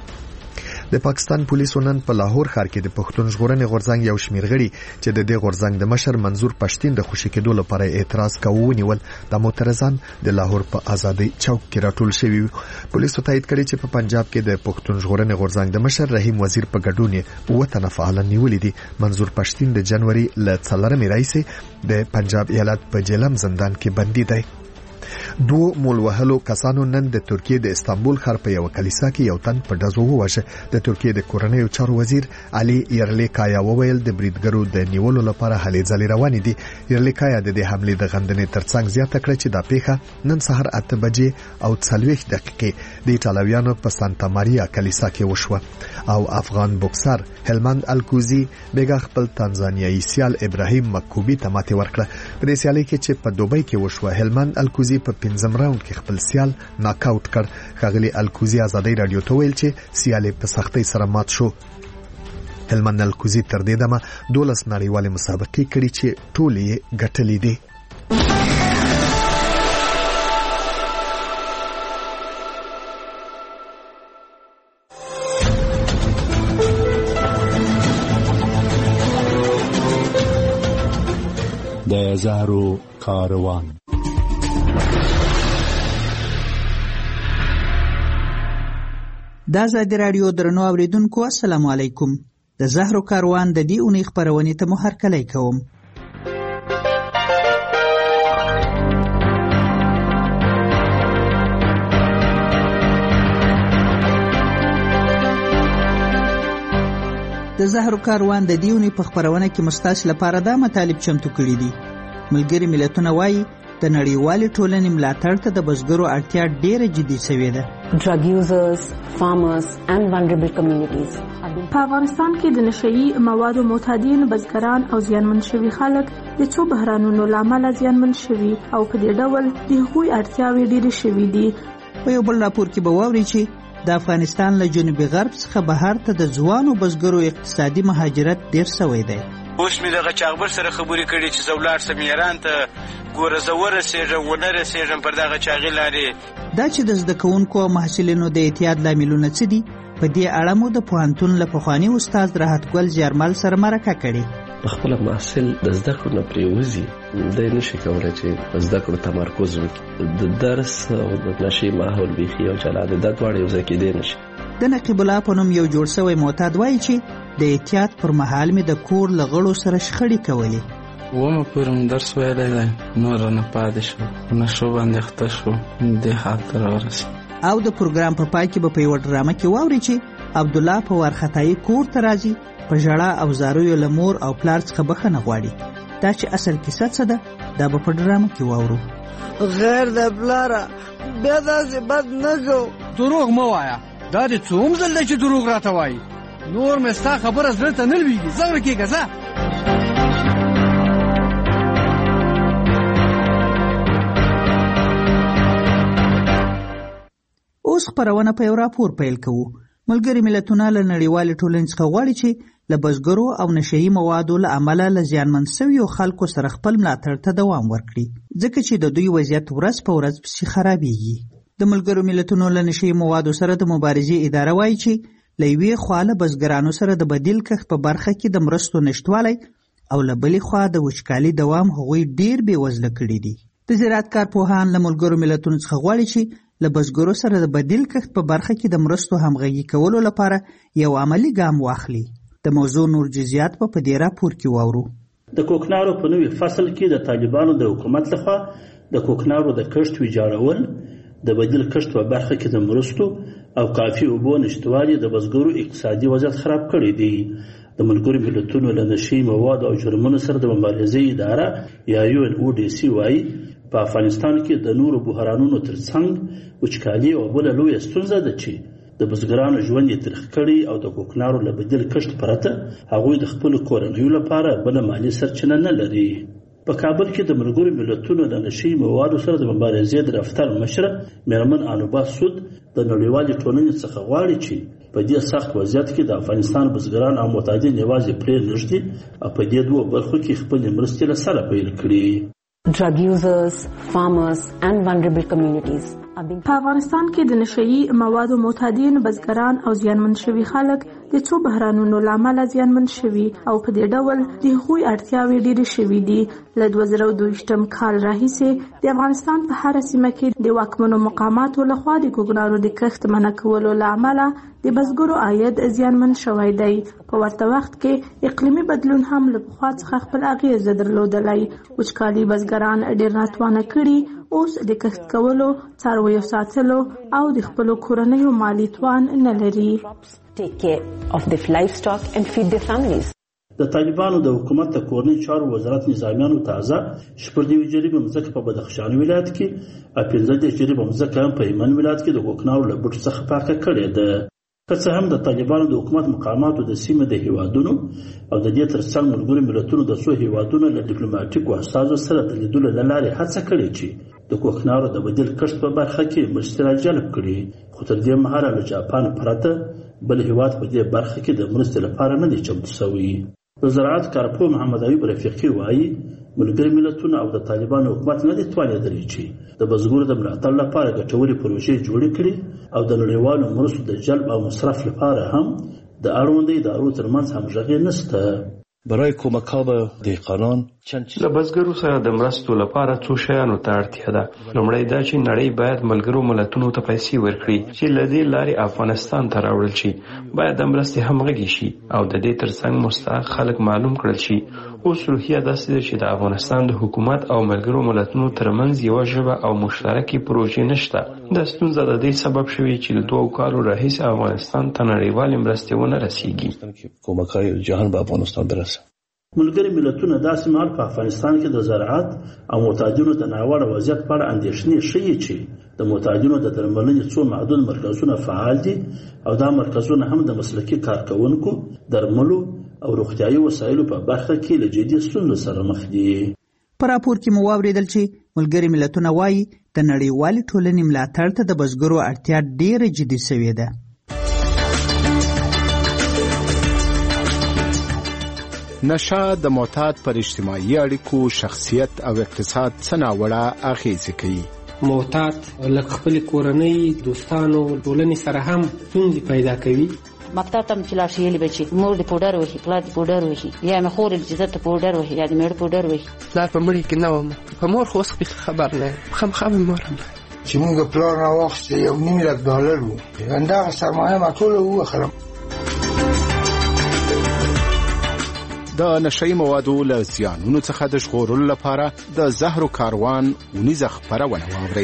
د پاکستان پولیسو نن په لاهور ښار کې د پښتون ژغورنې غورځنګ یو شمېر غړي چې د دې غورځنګ د مشر منظور پښتين د خوشي کېدو لپاره اعتراض کاوه ونیول. د معترضان د لاهور په آزادۍ چوک کې راټول شوي. پولیسو تایید کړي چې په پنجاب کې د پښتون ژغورنې غورځنګ د مشر رحیم وزیر په ګډون یې اووه تنه فعالان نیولي دي. منظور پښتين د جنوري له څلورمې راهیسې د پنجاب ایالت په جیلم زندان کې بندي دی. دوه مول وهلو کسانو نن د ترکیه د استانبول ښار په یو کلیسا کې یو تن په ډزو وواژه. د ترکیه د کورنیو چارو وزیر علي یرلیکایا وویل د بریدګرو د نیولو لپاره هلې ځلې روانې دي. یرلیکایا د دې حملې د غندنې ترڅنګ زیاته کړه چې دا پیښه نن سهار اته بجې او څلوېښت دقیقې د ایټالویانو په سانتا ماریا کلیسا کې وشوه او افغان بوکسر هلمند الکوزي بیګا خپل تنزانیایي سیال ابراهیم مکوبي ته ماتې ورکړه. په دې سیالۍ کې چې په دوبۍ کې وشوه هلمند الکوزي په پنځم راوند کې خپل سیال ناکاوټ کړ. ښاغلي الکوزي آزادۍ رادیو ته ویل چې سیال په سختۍ سره مات شو. هلمند الکوزي تر دې دمه دولس نړیوالې مسابقې کړي چې ټولې یې ګټلې دي. د زهرو کاروان. د آزادۍ رادیو درنو اوریدونکو السلام علیکم. د زهرو کاروان د دې اونۍ خبرونې ته مو هرکلی کوم. د زهرو کاروان د دې اونۍ په خبرونه کې مستاس لپاره دا مطالب چمتو کړي دي. ملګري ملتونه وایي د نړیوالې ټولنې ملاتړ ته د بزګرو اړتیا ډېره جدي شوې ده. Drug users, farmers and vulnerable communities. په افغانستان کې د نشئی موادو معتادین، بزګران او زیانمن شوي خلک د څو بحرانونو لامل زیانمن شوي او په دې ډول د هغوی اړتیاوې ډېرې شوي دي. په یو بل راپور کې به واورئ چې د افغانستان له جنوبي غرب څخه بهر ته د ځوانو بزګرو اقتصادي مهاجرت ډېر شوی دی. اوس مې دغه چاغبر سره خبرې کړې چې زه ولاړ سم ایران ته، ګوره زه ورسېږم ونه رسېږم پر دغه چاغې لارې. دا چې د زده کوونکو او محصلینو د اعتیاد لاملونه څه دي، په دې اړه مو د پوهنتون له پخواني استاد راحت ګل زیارمل سره مرکه کړې. خپل محصل د زده کړو نه پریوځي، دی نشي کولی چې زده کړو تمرکز وکړي. د درس او د نشي ماحول بیخي او جلا دی، دا دواړه یو ځای کېدی نشي. د نقیب الله په نوم یو جوړ شوی معتاد وایي چې د احتیاط پر مهال مې د کور له غړو سره شخړې کولې. اومه پورې مې درس ویلی دی، نور رانه پاتې شو، نشو باندې اخته شو، دې حال ته راورسېد. او د پروګرام په پای کې به په یوه ډرامه کې واورئ چې عبدالله په وارخطایي کور ته راځي، په ژړا او زاریو له مور او پلار څخه بخښنه غواړي. دا چې اصل کیسه څه ده، دا به په ډرامه کې واورو. غیر د پلاره بیا داسې بد نه کو. دروغ مه وایه، دا دې څوم ځل دی چې دروغ راته وایي. نور مې ستا خبره زړه ته نه لوېږي، ځه ورکېږه ځه. اوس خپرونه په یو راپور پیل کوو. ملګري ملتونه له نړیوالې ټولنې څخه غواړي چې له بزګرو او نشهیي موادو له امله له زیانمن شویو خلکو سره خپل ملاتړ ته دوام ورکړي، ځکه چې د دوی وضعیت ورځ په ورځ پسې خرابېږي. د ملګرو ملتونو له نشهیي موادو سره د مبارزې اداره وایي چې له یوې خوا له بزګرانو سره د بدیل کښت په برخه کې د مرستو نشتوالی او له بلې خوا د وچکالي دوام هغوی ډېر بېوزله کړي دي. د زراعت کارپوهان له ملګرو ملتونو څخه غواړي چې له بزګرو سره د بدیل کښت په برخه کې د مرستو همغږي کولو لپاره یو عملی ګام واخلي. د موضوع نور جزئیات په دې راپور کې واورو. د کوکنارو په نوي فصل کې د طالبانو د حکومت لخوا د کوکنارو د کښت ویجاړول، د بدیل کښت په برخه کې د مرستو او کافي اوبو نشتوالي د بزګرو اقتصادي وضعیت خراب کړی دی. د ملګرو ملتونو له نشهیي موادو او جرمونو سره د مبارزې اداره یا یو ان او ډي سي وایي په افغانستان کې د نورو بحرانونو ترڅنګ وچکالي او بله لویه ستونزه ده چې د بزګرانو ژوند یې تریخ کړی او د کوکنارو له بدیل کښت پرته هغوی د خپلو کورنیو لپاره بله مالي سرچینه نه لري. په کابل کې د ملګرو ملتونو د نشهیي موادو سره د مبارزې د دفتر مشره میرمن انوبا سود د نړیوالې ټولنې څخه غواړي چې په دې سخت وضعیت کې د افغانستان بزګران او معتادین یوازې پرې نږدي او په دې دوه برخو کې خپلې مرستې له سره پیل کړي. Drug users, farmers and vulnerable communities. په افغانستان کې د نشهیي موادو معتادین، بزګران او زیانمن شوي خلک د څو بحرانونو له امله زیانمن شوي او په دې ډول د هغوی اړتیاوې ډېرې شوي دي. له دوه زره دویشتم کال راهیسې د افغانستان په هره سیمه کې د واکمنو مقاماتو لخوا د کوکنارو د کښت منع کولو له امله د بزګرو عاید زیانمن شوی دی. په ورته وخت کې اقلیمي بدلون هم له پخوا څخه خپل اغیزه درلودلی. وچکالي بزګران ډېر ناتوانه کړي، اوس د کښت کولو، څارویو ساتلو او د خپلو کورنیو مالي توان نه لري. د طالبانو د حکومت د کورنۍ چارو وزارت نظامیانو تازه شپږ نوي جریبه مځکه په بدخشان ولایت کې او پنځه دېرش جریبه مځکه هم په هلمند ولایت کې د کوکنارو له بوټو څخه پاکه کړې ده. که څه هم د طالبانو د حکومت مقاماتو د سیمې د هیوادونو او د دې ترڅنګ ملګرو ملتونو د څو هیوادونو له ډیپلوماټیکو استازو سره د لیدلو له لارې هڅه کړې چې د کوکنارو د بدیل کښت په برخه کې مرستې راجلب کړي، خو تر دې مهاله له جاپان پرته بل هیواد په دې برخه کې د مرستې لپاره نه دی چمتو شوی. د زراعت کارپوه محمد ایوب رفیقي وایي ملګري ملتونه او د طالبانو حکومت نه دي توانېدلی چې د بزګرو د ملاتړ لپاره ګټورې پروژې جوړې کړي او د نړیوالو مرستو د جلب او مصرف لپاره هم د اړوندو ادارو ترمنځ همغږي نشته. برای کمک ها به دهقانان له بزګرو سره د مرستو لپاره څو شیانو ته اړتیا ده. لومړی دا چې نړۍ باید ملګرو ملتونو ته پیسې ورکړي چې له دې لارې افغانستان ته راوړل شي. باید د مرستې همغږي شي او د دې ترڅنګ مستحق خلک معلوم کړل شي. اوس روحیه داسې ده چې د افغانستان د حکومت او ملګرو ملتونو ترمنځ یوه ژبه او مشترکې پروژې نشته. دا ستونزه د دې سبب شوې چې د دوو کالو راهیسې افغانستان ته نړیوالې مرستې ونه رسیږي. کمک‌های جهان به افغانستان برسه. ملګري ملتونه داسې مهال په افغانستان کې د زراعت او معتادینو د ناوړه وضعیت په اړه اندېښنې ښیي چې د معتادینو د درملنې څو محدود مرکزونه فعال دي او دا مرکزونه هم د مسلکي کارکوونکو، درملو او روغتیايي وسایلو په برخه کې له جدي ستونزو سره مخ دي. په راپور کې مو واورېدل چې ملګري ملتونه وایي د نړیوالې ټولنې ملاتړ ته د بزګرو اړتیا ډېره جدي شوې ده. نشه د معتاد پر اجتماعي اړیکو، شخصیت او اقتصاد څه ناوړه اغیزې کوي. معتاد لکه خپل کورنۍ، دوستانو، ټولنې سره هم ستونزې پیدا کوي. مکتب ته چې لاړ شي یې به چې مور دې پوډر وهي، پلار دې پوډر وهي، یا مې خور دې چې زه ته پوډر وهي یا دې مېړه پوډر وهي. پلار په مړي کې نه وم، په مور خو اوس خبر نه یم، خامخا مې مور هم چې موږ پلار راواخیستی یو نیم لک ډالر و، همدغه سرمایه ما ټوله ووخلم. د نشهیي موادو له زیانونو څخه د ژغورلو لپاره د زهرو کاروان اونیزه خپرونه واورئ.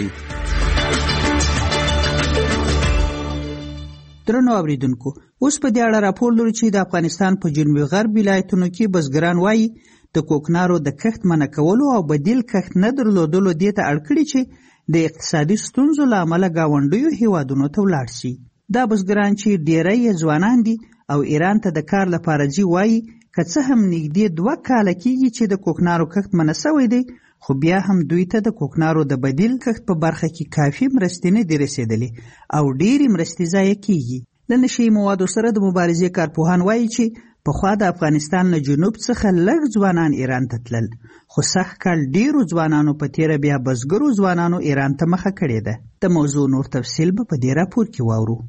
درنو اوریدونکو، اوس په دې اړه راپور لرو چې د افغانستان په جنوبي غرب ولایتونو کې بزګران وایي د کوکنارو د کښت منع کولو او بدیل کښت نه درلودلو دې ته اړ کړي چې د اقتصادي ستونزو له امله ګاونډیو هیوادونو ته ولاړ شي. دا بزګران چې ډېری یې ځوانان دي او ایران ته د کار لپاره ځي وایي که څه هم نږدې دوه کاله کېږي چې د کوکنارو کښت منع شوی دی، خو بیا هم دوی ته د کوکنارو د بدیل کښت په برخه کې کافي مرستې نه دي رسېدلې او ډېرې مرستې ضایع کیږي. له نشهیي موادو سره د مبارزې کارپوهان وایي چې پخوا د افغانستان له جنوب څخه لږ ځوانان ایران ته تلل، خو سږ کال ډېرو ځوانانو په تېره بیا بزګرو ځوانانو ایران ته مخه کړې ده. د موضوع نور تفصیل به په دې راپور کې واورو.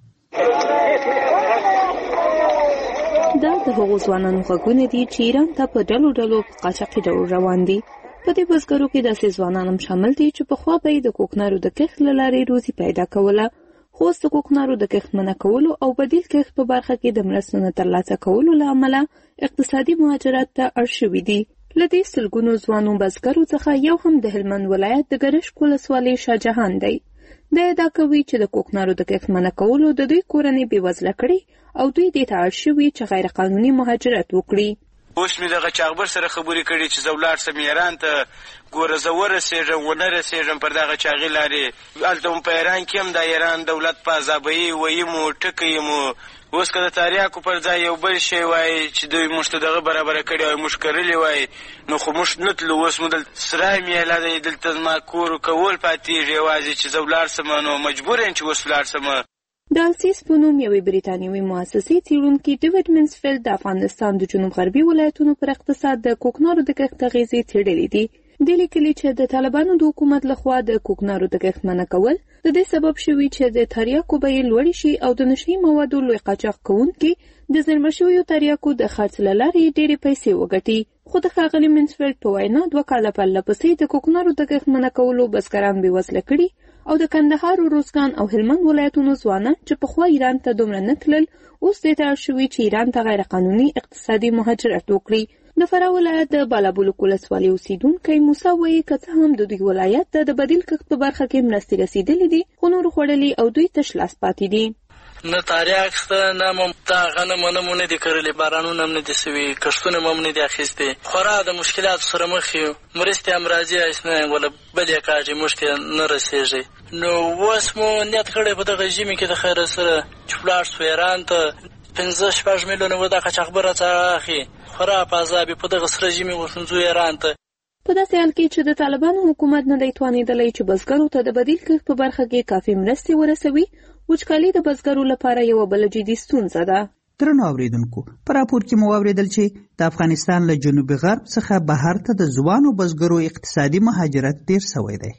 دا د هغو ځوانانو غږونه دي چې ایران ته په ډلو ډلو په قاچاقي ډول روان دي. په دې بزګرو کې داسې ځوانان هم شامل دي چې پخوا به یې د کوکنارو د کښت له لارې روزي پیدا کوله، خو اوس د کوکنارو د کښت منع کولو او بدیل کښت په برخه کې د مرستو نه ترلاسه کولو له امله اقتصادي مهاجرت ته اړ شوي دي. له دې سلګونو ځوانو بزګرو څخه یو هم د هلمند ولایت د ګرشک ولسوالۍ شاهجهان دی. دا ادعا کوي چې د کوکنارو د کښت منع کولو د دوی کورنۍ بېوزله کړي او دوی دې ته اړ شوي چې غیر قانوني مهاجرت وکړي. اوس مې دغه چاغبر سره خبرې کړي چې زه ولاړ سم ایران ته، ګوره زه ورسېږم ونه رسېږم پر دغه چاغې لارې. هلته هم په ایران کې هم د ایران دولت په عذابوي ویمو ټکیمو. اوس که د تریاکو پر ځای یو بل شی وایي چې دوی موږ ته دغه برابره کړي وای، موږ کرلي وای، نو خو موږ نه تلو. اوس مو دلته سرای میله دی، دلته زما کور کول پاتېږي یوازې چې زه ولاړ سم، نو مجبور یم چې اوس ولاړ سم. د السیس په نوم یوې بریتانیوي مؤسسې څېړونکي ډیوډ منسفیلډ د افغانستان د جنوب غربي ولایتونو پر اقتصاد د کوکنارو د کښت اغېزې څېړلې دي. دې لیکلي چې د طالبانو د حکومت لخوا د کوکنارو د کښت منع کول د دې سبب شوي چې د تریاکو بیې لوړې شي او د نشهیي موادو لوی قاچاق کوونکي د زېرمه شویو تریاکو د خرڅ له لارې ډېرې پیسې وګټي. خو د ښاغلي منسفیلډ په وینا دوه کاله پرله پسې د کوکنارو د کښت منع کولو بزګران بېوزله کړي او د کندهار، روزګان او هلمند ولایتونو ځوانان چې پخوا ایران ته دومره نه تلل اوس دې ته اړ شوي چې ایران ته غیر قانوني اقتصادي مهاجرت وکړي. د فراه ولایت د بالابلوک ولسوالۍ اوسېدونکی موسی وایي که څه هم د دوی ولایت ته د بدیل کښت په برخه کې مرستې رسېدلې دي، خو نورو خوړلي او دوی تش لاس پاتې دي. نه تاریاک شته، نه مو دا غنم نه مو نه دي کرلي، بارانونه هم نه دي سوي، کښتونه مو هم نه دي اخیستې. خورا د مشکلاتو سره مخ یو. مرستې هم راځي اسنه ولا بلې کاږي موږ ته نه رسېږي. نو اوس مو نیت کړی په دغه ژمي کې د خیره سره چې ولاړ سو ایران ته پنځه شپږ میلیونه و دغه قاچاقبره څخه اخلي. خورا په عذاب په دغه سره ژمي وسنځو ایران ته. په داسې حال کې چې د طالبانو حکومت نه دی توانېدلی چې بزګرو ته د بدیل کښت په برخه کې کافي مرستې ورسوي، وچکالي د بزګرو لپاره یوه بله جدي ستونزه ده. درنو اورېدونکو، په راپور کې مو واورېدل چې د افغانستان له جنوبي غرب څخه بهر ته د ځوانو بزګرو اقتصادي مهاجرت ډېر سوی دی.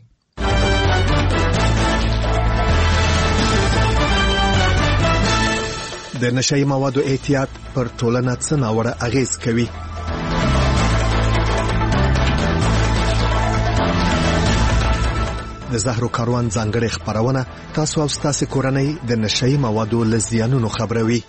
د نشهیي موادو احتیاط پر ټولنه څه ناوړه اغېز کوي؟ د زهرو کاروان ځانګړې خپرونه تاسو او ستاسو کورنۍ د نشهیي موادو له زیانونو خبروي.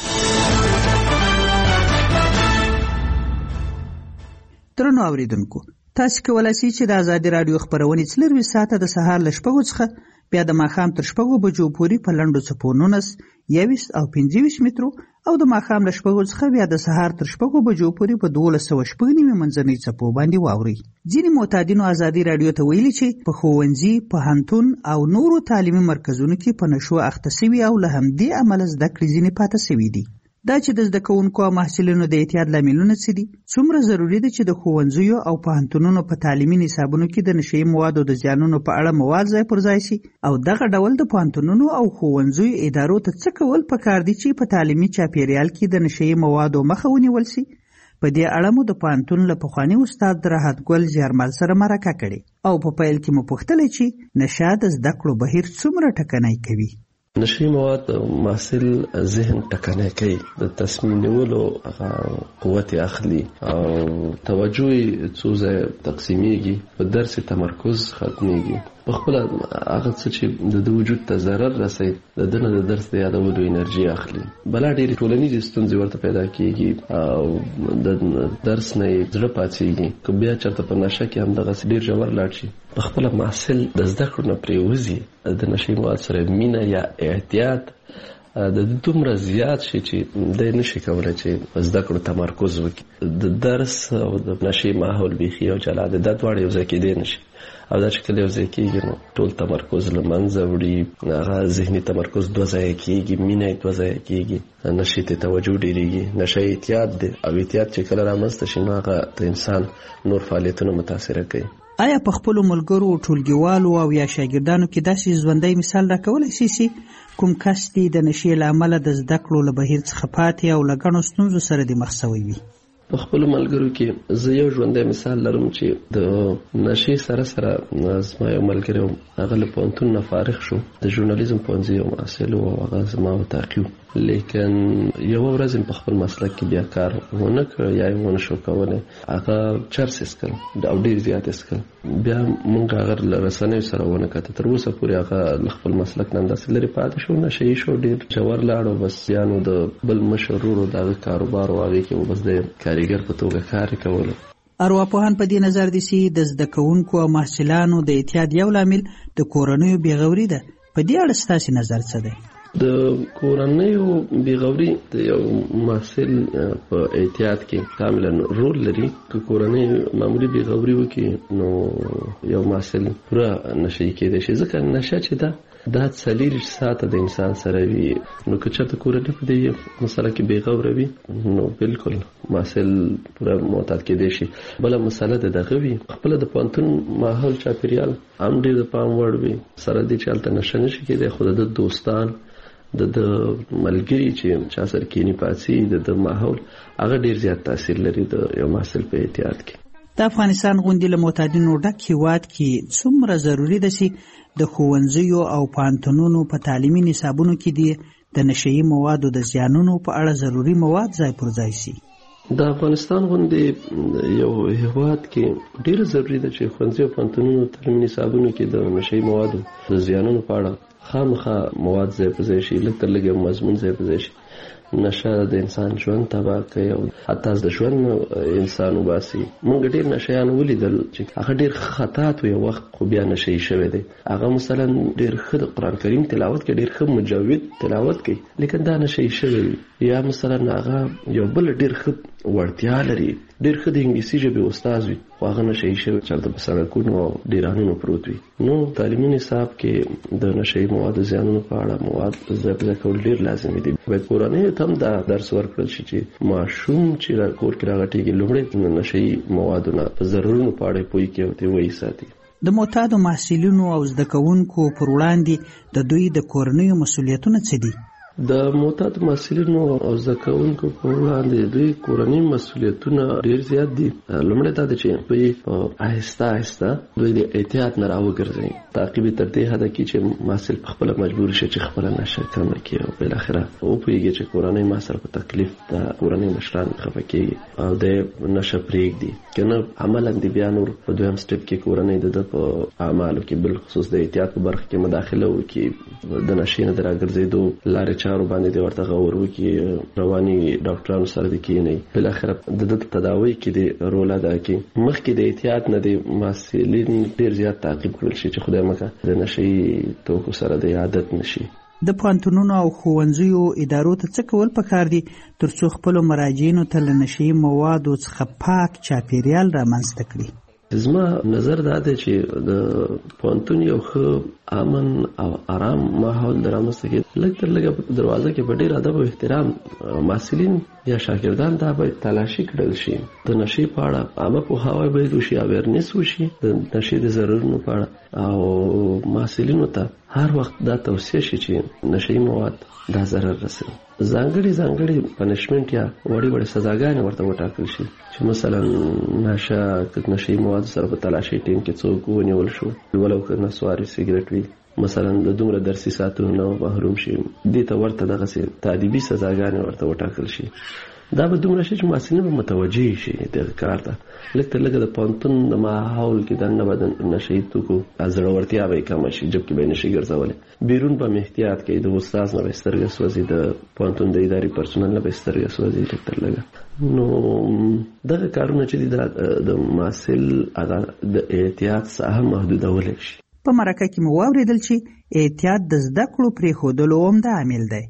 درنو اورېدونکو، تاسو کولای شئ چې د ازادي راډیو خپرونې څلرویشت ساعته د سهار له شپږو څخه بیا د ماښام تر شپږو بجو پورې په لنډو څپو نولس، یوویشت او پنځه ویشت مترو او د ماښام له شپږو څخه بیا د سهار تر شپږو بجو پورې په دولس سوه شپږ نیمې منځنۍ څپو باندې واورئ. ځینې معتادینو ازادي راډیو ته ویلي چې په ښوونځي، پوهنتون او نورو تعلیمي مرکزونو کې په نشو اخته سوي او له همدې امله زده کړې ځینې پاته سوي دي. دا چې د زده کوونکو او محصلینو د احتیاط لاملونه څه دي، څومره ضروري ده چې د ښوونځیو او پوهنتونونو په تعلیمي نصابونو کې د نشهیي موادو د زیانونو په اړه مواد ځای پر ځای شي، او دغه ډول د پوهنتونونو او ښوونځیو ادارو ته څه کول پکار دي چې په تعلیمي چاپیریال کې د نشهیي موادو مخه ونیول شي. په دې اړه مو د پوهنتون له پخواني استاد راحت ګل زیارمل سره مرکه کړې او په پیل کې مو پوښتلې چې نشه د زده کړو بهیر څومره ټکنی کوي. نشهیي مواد محصل ذهن ټکنی کوي، د تصمیم نیولو قوت اخلي او توجه څو ځای تقسیمیږي، په درس تمرکز ختمیږي، په خپل هغه څه چې د وجود ته ضرر رسي د دنه د درس د یادولو انرژي اخلي. بلا ډېرې ټولنیزې ستونزې ورته پیدا کیږي او د درس نه زړه پاڅېږي. که بیا چېرته په نشه کې هم دغسې ډېر ژور لاړ شي، په خپله محصل د زده کړو نه پرېوځي، د نشهیي مواد سره مینه یا احتیاط د دومره زیات شي چې دی نشي کولی چې په زده کړو تمرکز وکړي. د درس او د نشهیي ماحول بیخي او جلا دی، دا دواړه یو ځای کېدی نشي، او دا چې کله یو ځای کېږي نو ټول تمرکز له منځه وړي، هغه ذهني تمرکز دوه ځایه کېږي، مینه یې دوه ځایه کېږي، نشې ته توجه ډېرېږي. نشه احتیاط دی او احتیاط چې کله رامنځته شي نو هغه د انسان نور فعالیتونه متاثره کوي. آیا په خپلو ملګرو ټولګیوالو او یا شاګردانو کې داسې ژوندی مثال راکولی شي چې کوم کس دې د نشې له امله د زده کړو له بهیر څخه پاتې او له ګڼو ستونزو سره دې مخ سوی وي؟ په خپلو ملګرو کې زه یو ژوندی مثال لرم چې د نشې سره سره زما یو ملګری و، هغه له پوهنتون نه فارغ شو، د ژورنالیزم پوهنځي یو محصل و او هغه زما وطاقي و، لیکن یوه ورځ په خپل مسلک کې بیا کار ونه کړ یا یې ونه شو کولی، هغه چرس یې څکل او ډېر زیات یې څکل. بیا موږ هغه له رسنیو سره ونه کته، تر اوسه پورې هغه له خپل مسلک نه همداسې لرې پاتې شو، نشه یې شو، ډېر ژور لاړ او بس بیا نو د بل مشر ورور د هغه کاروبار و هغې کې بس د کاریګر په توګه کار یې کولو. ارواپوهان په دې نظر دي چې د زده کوونکو او محصلانو د اعتیاد یو لامل د کورنیو بېغوري ده. په دې اړه ستاسې نظر څه دی؟ د کورنیو بېغوري د یو محصل په اعتیاد کې کاملا رول لري. که کورنۍ معمولي بېغوري وکړي نو یو محصل پوره نشه یې کېدی شي، ځکه نشه چې ده دا څلېرویشت ساعته د انسان سره وي، نو که چېرته کورنۍ په دې مسله کې بېغوره وي نو بالکل محصل پوره معتاد کېدی شي. بله مسله د دغه وي خپله د پوهنتون ماحول چاپېریال هم ډېر د پام وړ وي، سره دې چې هلته نشه نه شي کېدی، خو د ده دوستان د د ملګري چې چا سره کینی پاتې د د ماحول هغه ډېر زیات تاثیر لري د یو محصل په اعتیاد کې. د افغانستان غوندې له معتادینو ډک هېواد کې څومره ضروري ده چې د ښوونځیو او پوهنتونونو په تعلیمي نصابونو کې دې د نشهیي موادو د زیانونو په اړه ضروري مواد ځای پر ځای شي؟ د افغانستان غوندې یو هېواد کې ډېر ضروري ده چې ښوونځي او پوهنتونونو تعلیمي نصابونو کې د نشهیي موادو د زیانونو په اړه خامخا مواد ځای په ځای شي، لږ تر لږه یو مضمون ځای په ځای شي. نشه د انسان ژوند تباه کوي او حتی د ژوند انسان وباسي. موږ ډېر نشهیان ولیدل چې هغه ډېر خطاط و یو وخت خو بیا نشهیي شوی دی. هغه مثلا ډېر ښه د قرآن کریم تلاوت کوي، ډېر ښه مجود تلاوت کوي، لیکن دا نشهیي شوی وي. یا مثلا هغه یو بل ډېر ښه وړتیا لري، ډېر ښه د انګلیسي ژبې استاد وي، خو هغه نشهیي شوی چېرته په سړکونو او ډیرانونو پروت وي. نو تعلیمي نصاب کې د نشهیي موادو زیانونو په اړه مواد ځای په ځای کول ډېر لازمي دي. باید کورنیو ته هم دا درس ورکړل شي چې ماشوم چې کور کې راغټېږي لومړی د نشهیي موادو نه په ضررونو په اړه پوه کړي او ترې وایساتي. د معتادو محصلینو او زده کوونکو پر وړاندې د دوی د کورنیو مسؤلیتونه څه دي؟ د معتادو محصلینو او زده کوونکو په وړاندې دوی کورني مسؤلیتونه ډېر زیات دي. لومړی دا ده چې دوی په آهسته آهسته دوی د احتیاط نه راوګرځوي، تعقیب یې تر دې حده کړي چې محصل پخپله مجبور شي چې خپله نشه کمه کړي او بالاخره وپوهېږي چې کورنۍ ما سره په تکلیف د کورنۍ مشران خفه کېږي او د نشه پرېږدي، که نه عملا د بیا نور په دویم سټپ کې کورنۍ د ده په اعمالو کې بالخصوص د احتیاط په برخه کې مداخله وکړي، د نشې نه د راګرځېدو لارې چارو باندې د ورته غور وکړي، رواني ډاکټرانو سره د کښېنئ، بالاخره د ده تداوی کې د رول ادا کړي. مخکې د احتیاط نه د محصلین ډېر زیات تعقیب کړل شي چې خدای مکه د نشهیي توکو سره د عادت نشي. د پوهنتونونو او ښوونځیو ادارو ته څه کول پکار دي تر څو خپلو مراجعینو ته له نشهیي موادو څخه پاک چاپېریال رامنځته کړي؟ زما نظر دا دی چې د پوهنتون یو ښه امن او آرام ماحول د رامنځته کېدو، لږ تر لږه په دروازه کې په ډېر ادب او احترام محصلین یا شاګردان دا باید تلاشي کړل شي. د نشې په اړه عامه پوهاوی باید وشي، اویرنس وشي د نشې د ضررونو په اړه، او محصلینو ته هر وخت دا توصیه شي چې نشهیي مواد دا ضرر رسوي. ځانګړي ځانګړي پنشمنټ یا وړې وړې سزاګانې ورته وټاکل شي چې مثلا نشه نشهیي موادو سره په تلاشۍ ټیم کې څوک ونیول شو، ولو که نسواري سګرټ وي، مثلا د دومره درسي ساعتونو نه محروم شي، دې ته ورته دغسې تادیبي سزاګانې ورته وټاکل شي. دا به دومره شي چې محصلین به متوجه شي دغه کار ته. لږ تر لږه د پوهنتون د ماحول کې دننه به د نشهیي توکو زړورتیا به یې کمه شي، جبکې به یې نشي ګرځولې. بیرون به مې احتیاط کوي، د استاذ نه به یې سترګه سوځي، د پوهنتون د ادارې پرسونل نه به یې سترګه سوځي لږ تر لږه. نو دغه کارونه چې دي د محصل هغه د احتیاط ساحه محدودولی شي. په مرکه کې مو واورېدل چې احتیاط د زده کړو پرېښودلو عمده عامل دی.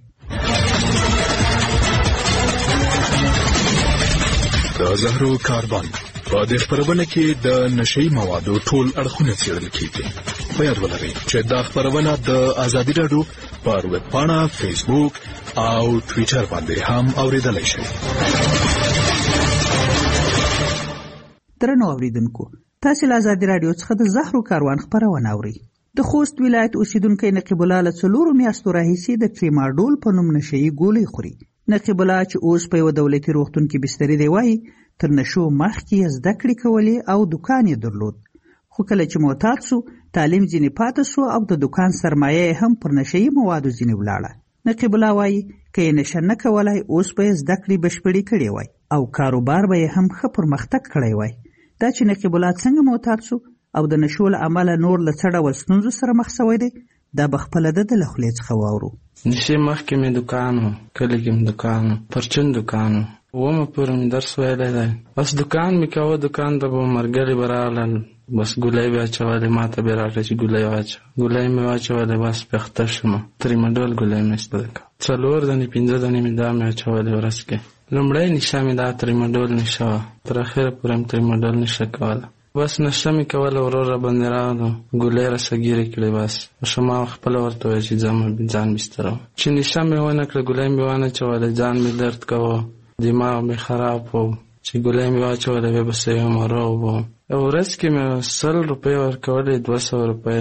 د زهرو کاربن په دې خپرونه کې د نشهیي موادو ټول اړخونه څېړل کېږي. په یاد ولرئ چې دا خپرونه د ازادي راډیو پر ویب پاڼه، فیسبوک او ټویټر باندې هم اورېدلی شئ. درنو اوریدونکو، تاسو له آزادي رادیو څخه د زهرو کاروان خبرونه اورئ. د خوست ولایت اوسیدونکی نقیب الله له څلورو میاشتو راهیسې د ټریماډول په نوم نشهیي ګولۍ خوري. نقیب الله چې اوس په یوه دولتي روغتون کې بستري دی وایي تر نشو مخکې یې زده کړې کولې او دکان یې درلود، خو کله چې معتاد سو تعلیم ځینې پاته سو او د دکان سرمایه یې هم پر نشهیي موادو ځینې ولاړه. نقیب الله وایي که یې نشه نه کولای اوس به یې زده کړې بشپړې کړې وای او کاروبار به یې هم ښه پرمختګ کړی وای. دا چې نقیب الله څنګه معتاد سو او د نشو له امله نور له څه ډول ستونزو سره مخ سوی دی، دا به خپله د ده له خولې څخه واورو. نشې مخکې مې دوکان و، کلي کې مې دوکان و، پرچون دوکان و، اومه پورې مې درس ویلی دی. بس دوکان مې کوه، دوکان ته به ملګري به راغلل، بس ګولۍ به اچولې، ما ته به یې راکړه چې ګولۍ واچوه. ګولۍ مې واچولې، بس پېخته شومه. تریماډول ګولۍ مې ایسته کړه، څلور دانې پنځه دانې مې دا مې اچولې ورځ کې. لومړی نشه مې دا تریماډول نشه وه، تر اخره پورې مې تریماډول نشه کوله. بس نشه مې کوله، ورور را باندې راغلو، ګولۍ راسه ګیرې کړې. بس ما خپله ورته ویل چې ځم ځان بستره وم. چې نشه مې ونه کړه، ګولۍ مې وانه چوله، ځان مې درد کوه، دماغ مې خراب و. چې ګولۍ مې واچوله بیا به سویم روغ وم. یو ورځ کې مې سل روپۍ ورکولې، دوه سوه روپۍ.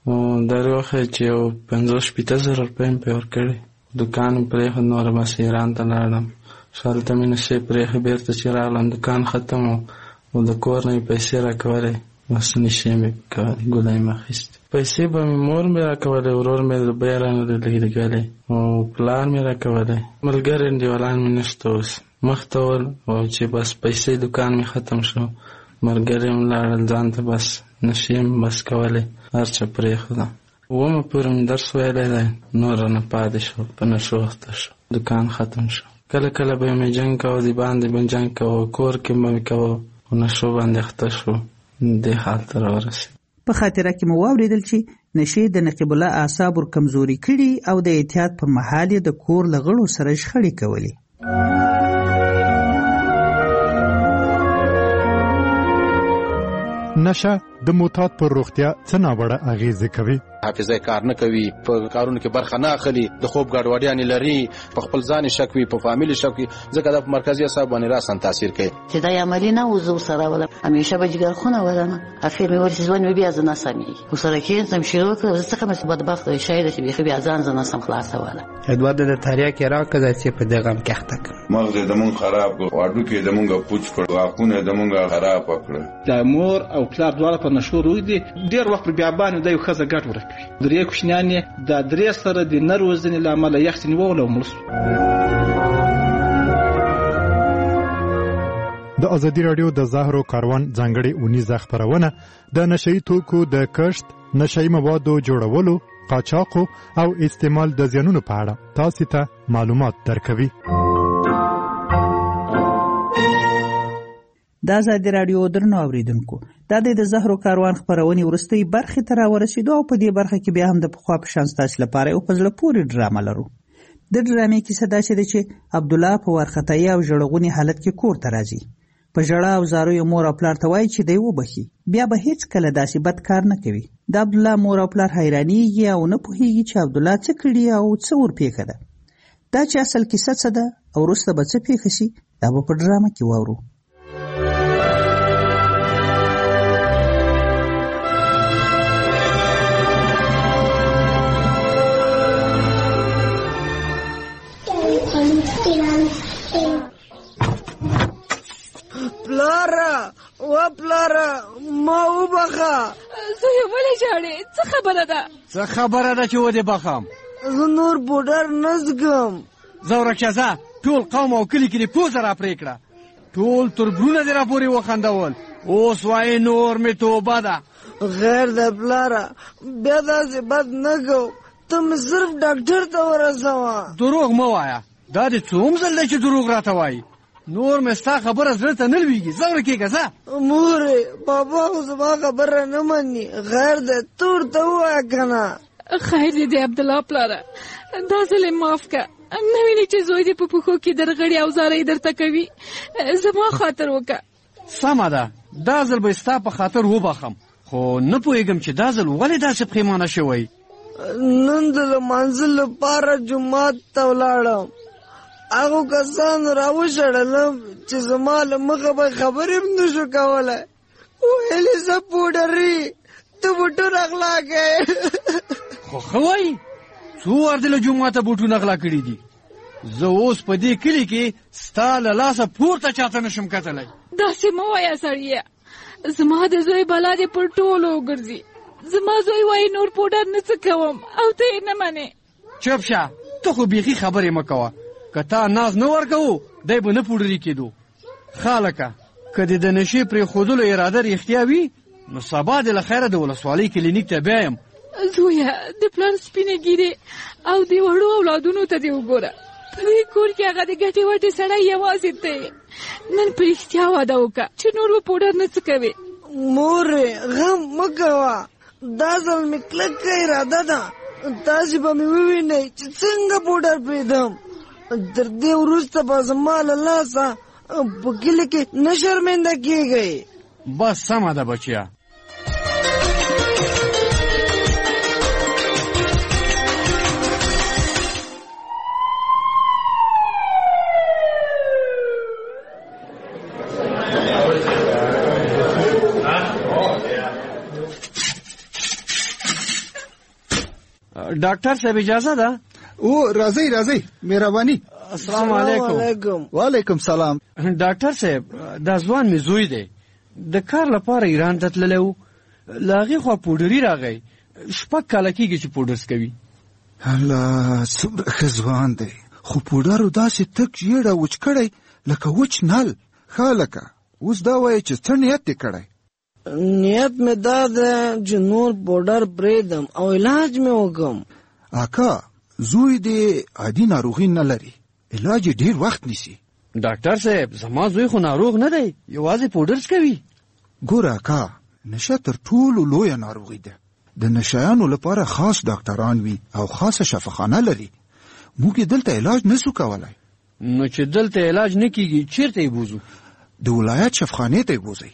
در وخت چې یو پنځوس شپېته زره روپۍ مې پرې ورکړې. دوکان مې پرېښود، نوره بس ایران ته لاړم. هلته مې نشې پرېښې، بېرته چې راغلم دوکان ختم و او د کور نه مې پیسې راکولې، بس نشې مې کولې، ګولۍ مې اخیستې. پیسې به مې مور مې راکولې، ورور مې روپۍ رانه لګېدلې او پلار مې راکولې. ملګري انډیوالان مې نشته اوس، مخ ته ول. او چې بس پیسې دوکان مې ختم شو، ملګري هم لاړل ځان ته، بس نشې مې بس کولې، هر څه پرېښودم. اومه پورې مې درس ویلی دی، نور رانه پاتې شو، په نشو اخته شو، دوکان ختم شو. کله کله به مې جنګ کوه، د باندې به جنګ کوه، کور کې به مې کوه، په نشو باندې اخته شو، دې حال ته راورسېد. په خاطره کې مو واورېدل چې نشې د نقیب الله اعصاب ور کمزوري کړي او د احتیاط پر مهال یې د کور له غړو سره شخړې کولې. نشه د معتاد پر روغتیا څه ناوړه اغېزې کوي؟ حافظه کار نه کوي، په کارونو کې برخه نه اخلي، د خوب ګډوډیانې لري، په خپل ځان شک وي، په فامیل شک وي، ځکه دا په مرکزي اعصاب باندې راسن تاثیر کوي. چې دا عملی نه و زه سره ولم، همیشه به جګر خونه ولم، اخر مې ورته ځوان مې بیا ځنه سمي و سره کې سم شروع کړ. زه څنګه مې بدبخت وي، شاید چې بیا بیا ځان ځنه سم خلاص وله. ادوار د تاریا کې راکړه چې په دغه م کې اخته کړ. مغز د مون خراب کړ، واډو کې د مونږه پوچ کړ، واخونه د مونږه خراب کړ. د مور او پلار دواړه په نشو روي دي، ډیر وخت بیا باندې د یو خزه ګټ ورکوي. درې کوشنیانې د درې سره د نروزنې لامل یخت نیول او مړ. د ازادي رادیو د زهرو کاروان ځانګړې اونیزه خبرونه د نشهیي توکو د کښت، نشهیي موادو جوړولو، قاچاقو او استعمال د زیانونو په اړه تاسو ته معلومات درکوي. د ازادي رادیو درنو اوریدونکو، دا د زهرو کاروان خبرونې وروستۍ برخې ته راورسېدو او په دې برخه کې بیا هم د پخوا په شان ستاسو لپاره یو په زړه پورې ډرامه لرو. د ډرامې کیسه داسې ده چې عبدالله په وارخطایي او ژړغوني حالت کې کور ته راځي. په ژړا او زارو یې مور او پلار ته وایي چې دی وبخي، بیا به هیڅ کله داسې بد کار نه کوي. د عبدالله مور او پلار حیرانېږي او نه پوهېږي چې عبدالله څه کړي او څه ورپېښه ده. دا چې اصل کیسه څه ده او وروسته به څه پېښه شي، دا به په ډرامه کې واورو. پلاره و پلاره ما وبخه. زویه ولې ژاړې؟ څه خبره ده؟ څه خبره ده چې ودې بخم؟ زه نور بوډر نه زغم. زه ورکشه ځه، ټول قوم او کلي کې دې پوزه را پرې کړه، ټول تربرونه دې را پورې وخندول، اوس وایې نور مې توبه ده. غیر ده پلاره، بیا داسې بد نه کو، ته مې صرف ډاکټر ته ورسوه. دروغ مه وایه، دا دې څوم ځل دی چې دروغ راته وایي؟ نور مې ستا خبره زړه ته نه لوېږي، ځه ورکېږه ځه. مورې بابا خو زما خبره نه مني، غیر ده ته ورته ووایه که نه. خیر دې دی عبدالله پلاره، دا ځل یې معاف که. نه وینې چې زوی دې په پښو کې درغړي او زارۍ درته کوي، زما خاطر وکړه. سمه ده، دا ځل به ستا په خاطر وبخم، خو نه پوهېږم چې دا ځل ولې داسې پښېمانه شوی. نن د لمانځه لپاره جومات ته ولاړم، هغو کسانو راوشړلم چې زما له مخه به خبرې هم نه شو کولی. ویلې زه پوډري ته بوټونه اغلا کوې. خو ښه وایي څو وار دې له جوماته بوټونه اغلا کړي دي. زه اوس په دې کلي کې ستا له لاسه پورته چاته نشم کتلی. داسې مه وایه سړیه، زما د زوی بلا دې پر ټولو وګرځي. زما زوی وایي نور پوډر نه څه کوم او ته یې نه منې. چپ شه، ته خو بیخي خبرې مه کوه. که تا ناز نه ورکوو دی به نه پوډري کېدو. خالکه که دې د نشې پرېښودلو اراده رښتیا وي نو سبا دې له خیره د ولسوالۍ کلینیک ته بیایم. زویه د پلار سپینې ګیرې او د وړو اولادونو ته دې وګوره. په دې کور کې هغه د ګټې وټې سړی یوازې دی. نن په رښتیا واده وکړه چې نور به پوډر نه څه کوې. مورې غم مه کوه، دا ځل مې کلکه اراده ده. تاسې به مې ووینئ چې څنګه پوډر پرېږدم. تر دې وروسته به زما له لاسه په کلي کې نه شرمنده کېږئ. بس سمه ده بچیا. ډاکټر صاحب اجازه ده؟ او راځئ راځئ مهرباني. السلام علیکم. وعلیکم سلام. ډاکټر صاحب دا ځوان مې زوی دی، د کار لپاره ایران ته تللی و. له هغې خوا پوډري راغی. شپږ کاله کېږي چې پوډرس کوي. الله څومره ښه ځوان دی، خو پوډرو داسې تک ژېړه وچ کړی لکه وچ نل. ښه لکه اوس دا وایي چې څه نیت دې کړی؟ نیت مې دا ده چې نور پوډر پرېږدم او علاج مې وکړم. اکا زوی دې عادي ناروغي نه لري، علاج یې ډېر وخت نیسي. ډاکټر صاحب زما زوی خو ناروغ نه دی، یوازې پوډرس کوي. ګوره اکا نشه تر ټولو لویه ناروغي ده. د نشهیانو لپاره خاص ډاکټران وي او خاصه شفاخانه لري. موږ دلته علاج نسو کولای. نو چې دلته علاج نه کیږي چیرته یې بوزو؟ د ولایت شفاخانې ته یې بوزئ.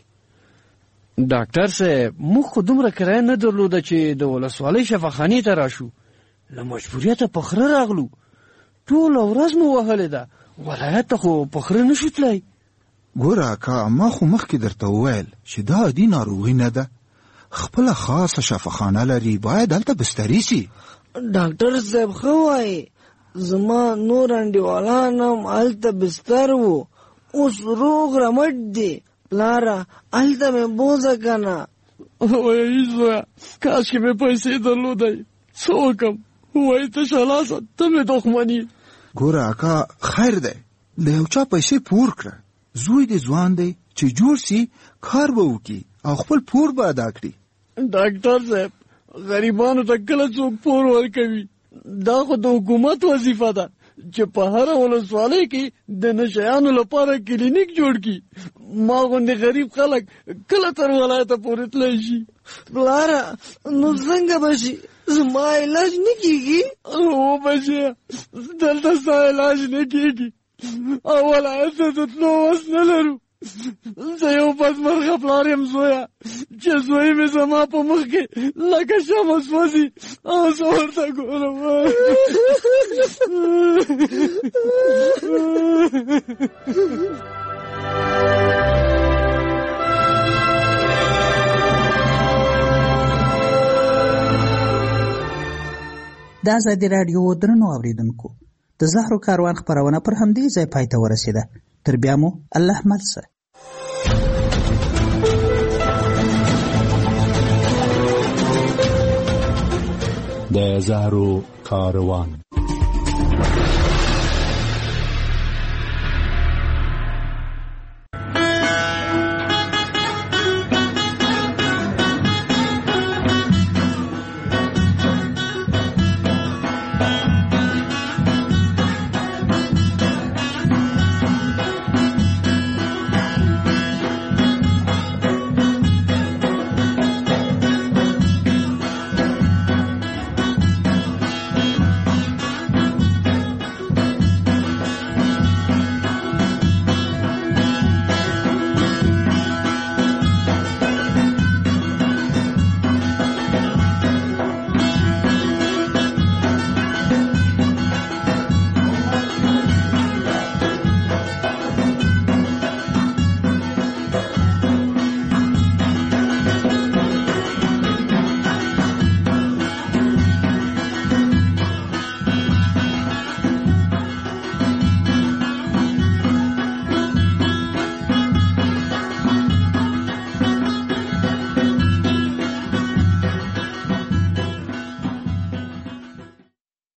ډاکټر صاحب موږ خو دومره کرایه نه درلوده چې د ولسوالۍ شفاخانې ته راشو. له مجبوریته په خره راغلو. ټوله ورځ مو وهلې ده، ولایت ته خو په خره نشو تللی. ګوره اکا ما خو مخکې درته وویل چې دا عادي ناروغي نه ده، خپله خاصه شفاخانه لري، باید هلته بستري سي. ډاکټر صاحب ښه وایي، زما نور انډیوالان هم هلته بستر وو، اوس روغ رمټ دي. پلاره هلته مې بوځه که نه. وایي زویه کاشکې مې پیسې درلودی، څه وکړم؟ وایي تشه لاسه ته مې دښمني. ګوره اکا خیر دی، له یو چا پیسې پور کړه. زوی دې ځوان دی چې جوړ سي، کار به وکړي او خپل پور به ادا کړي. ډاکټر صاحب غریبانو ته کله څوک پور ورکوي؟ دا خو د حکومت وظیفه ده چې په هره ولسوالۍ کې د نشهیانو لپاره کلینیک جوړ کړي. ما غوندې غریب خلک کله تر ولایته پورې تللی شي. پلاره نو څنګه به شي؟ زما علاج نه کېږي؟ هو بچیه دلته ستا علاج نه کېږي او ولایت ته د تلو وس نه لرو. زه یو بدمرغه پلار یم زویه چې زوی مې زما په مخ کې لکه شمع سوځي او زه ورته ګورم. د ازادي راډیو درنو اوریدونکو د زهرو کاروان خپرونه پر همدې ځای پای ته ورسېده. تر بیا مو الله مل شه. د زهرو کاروان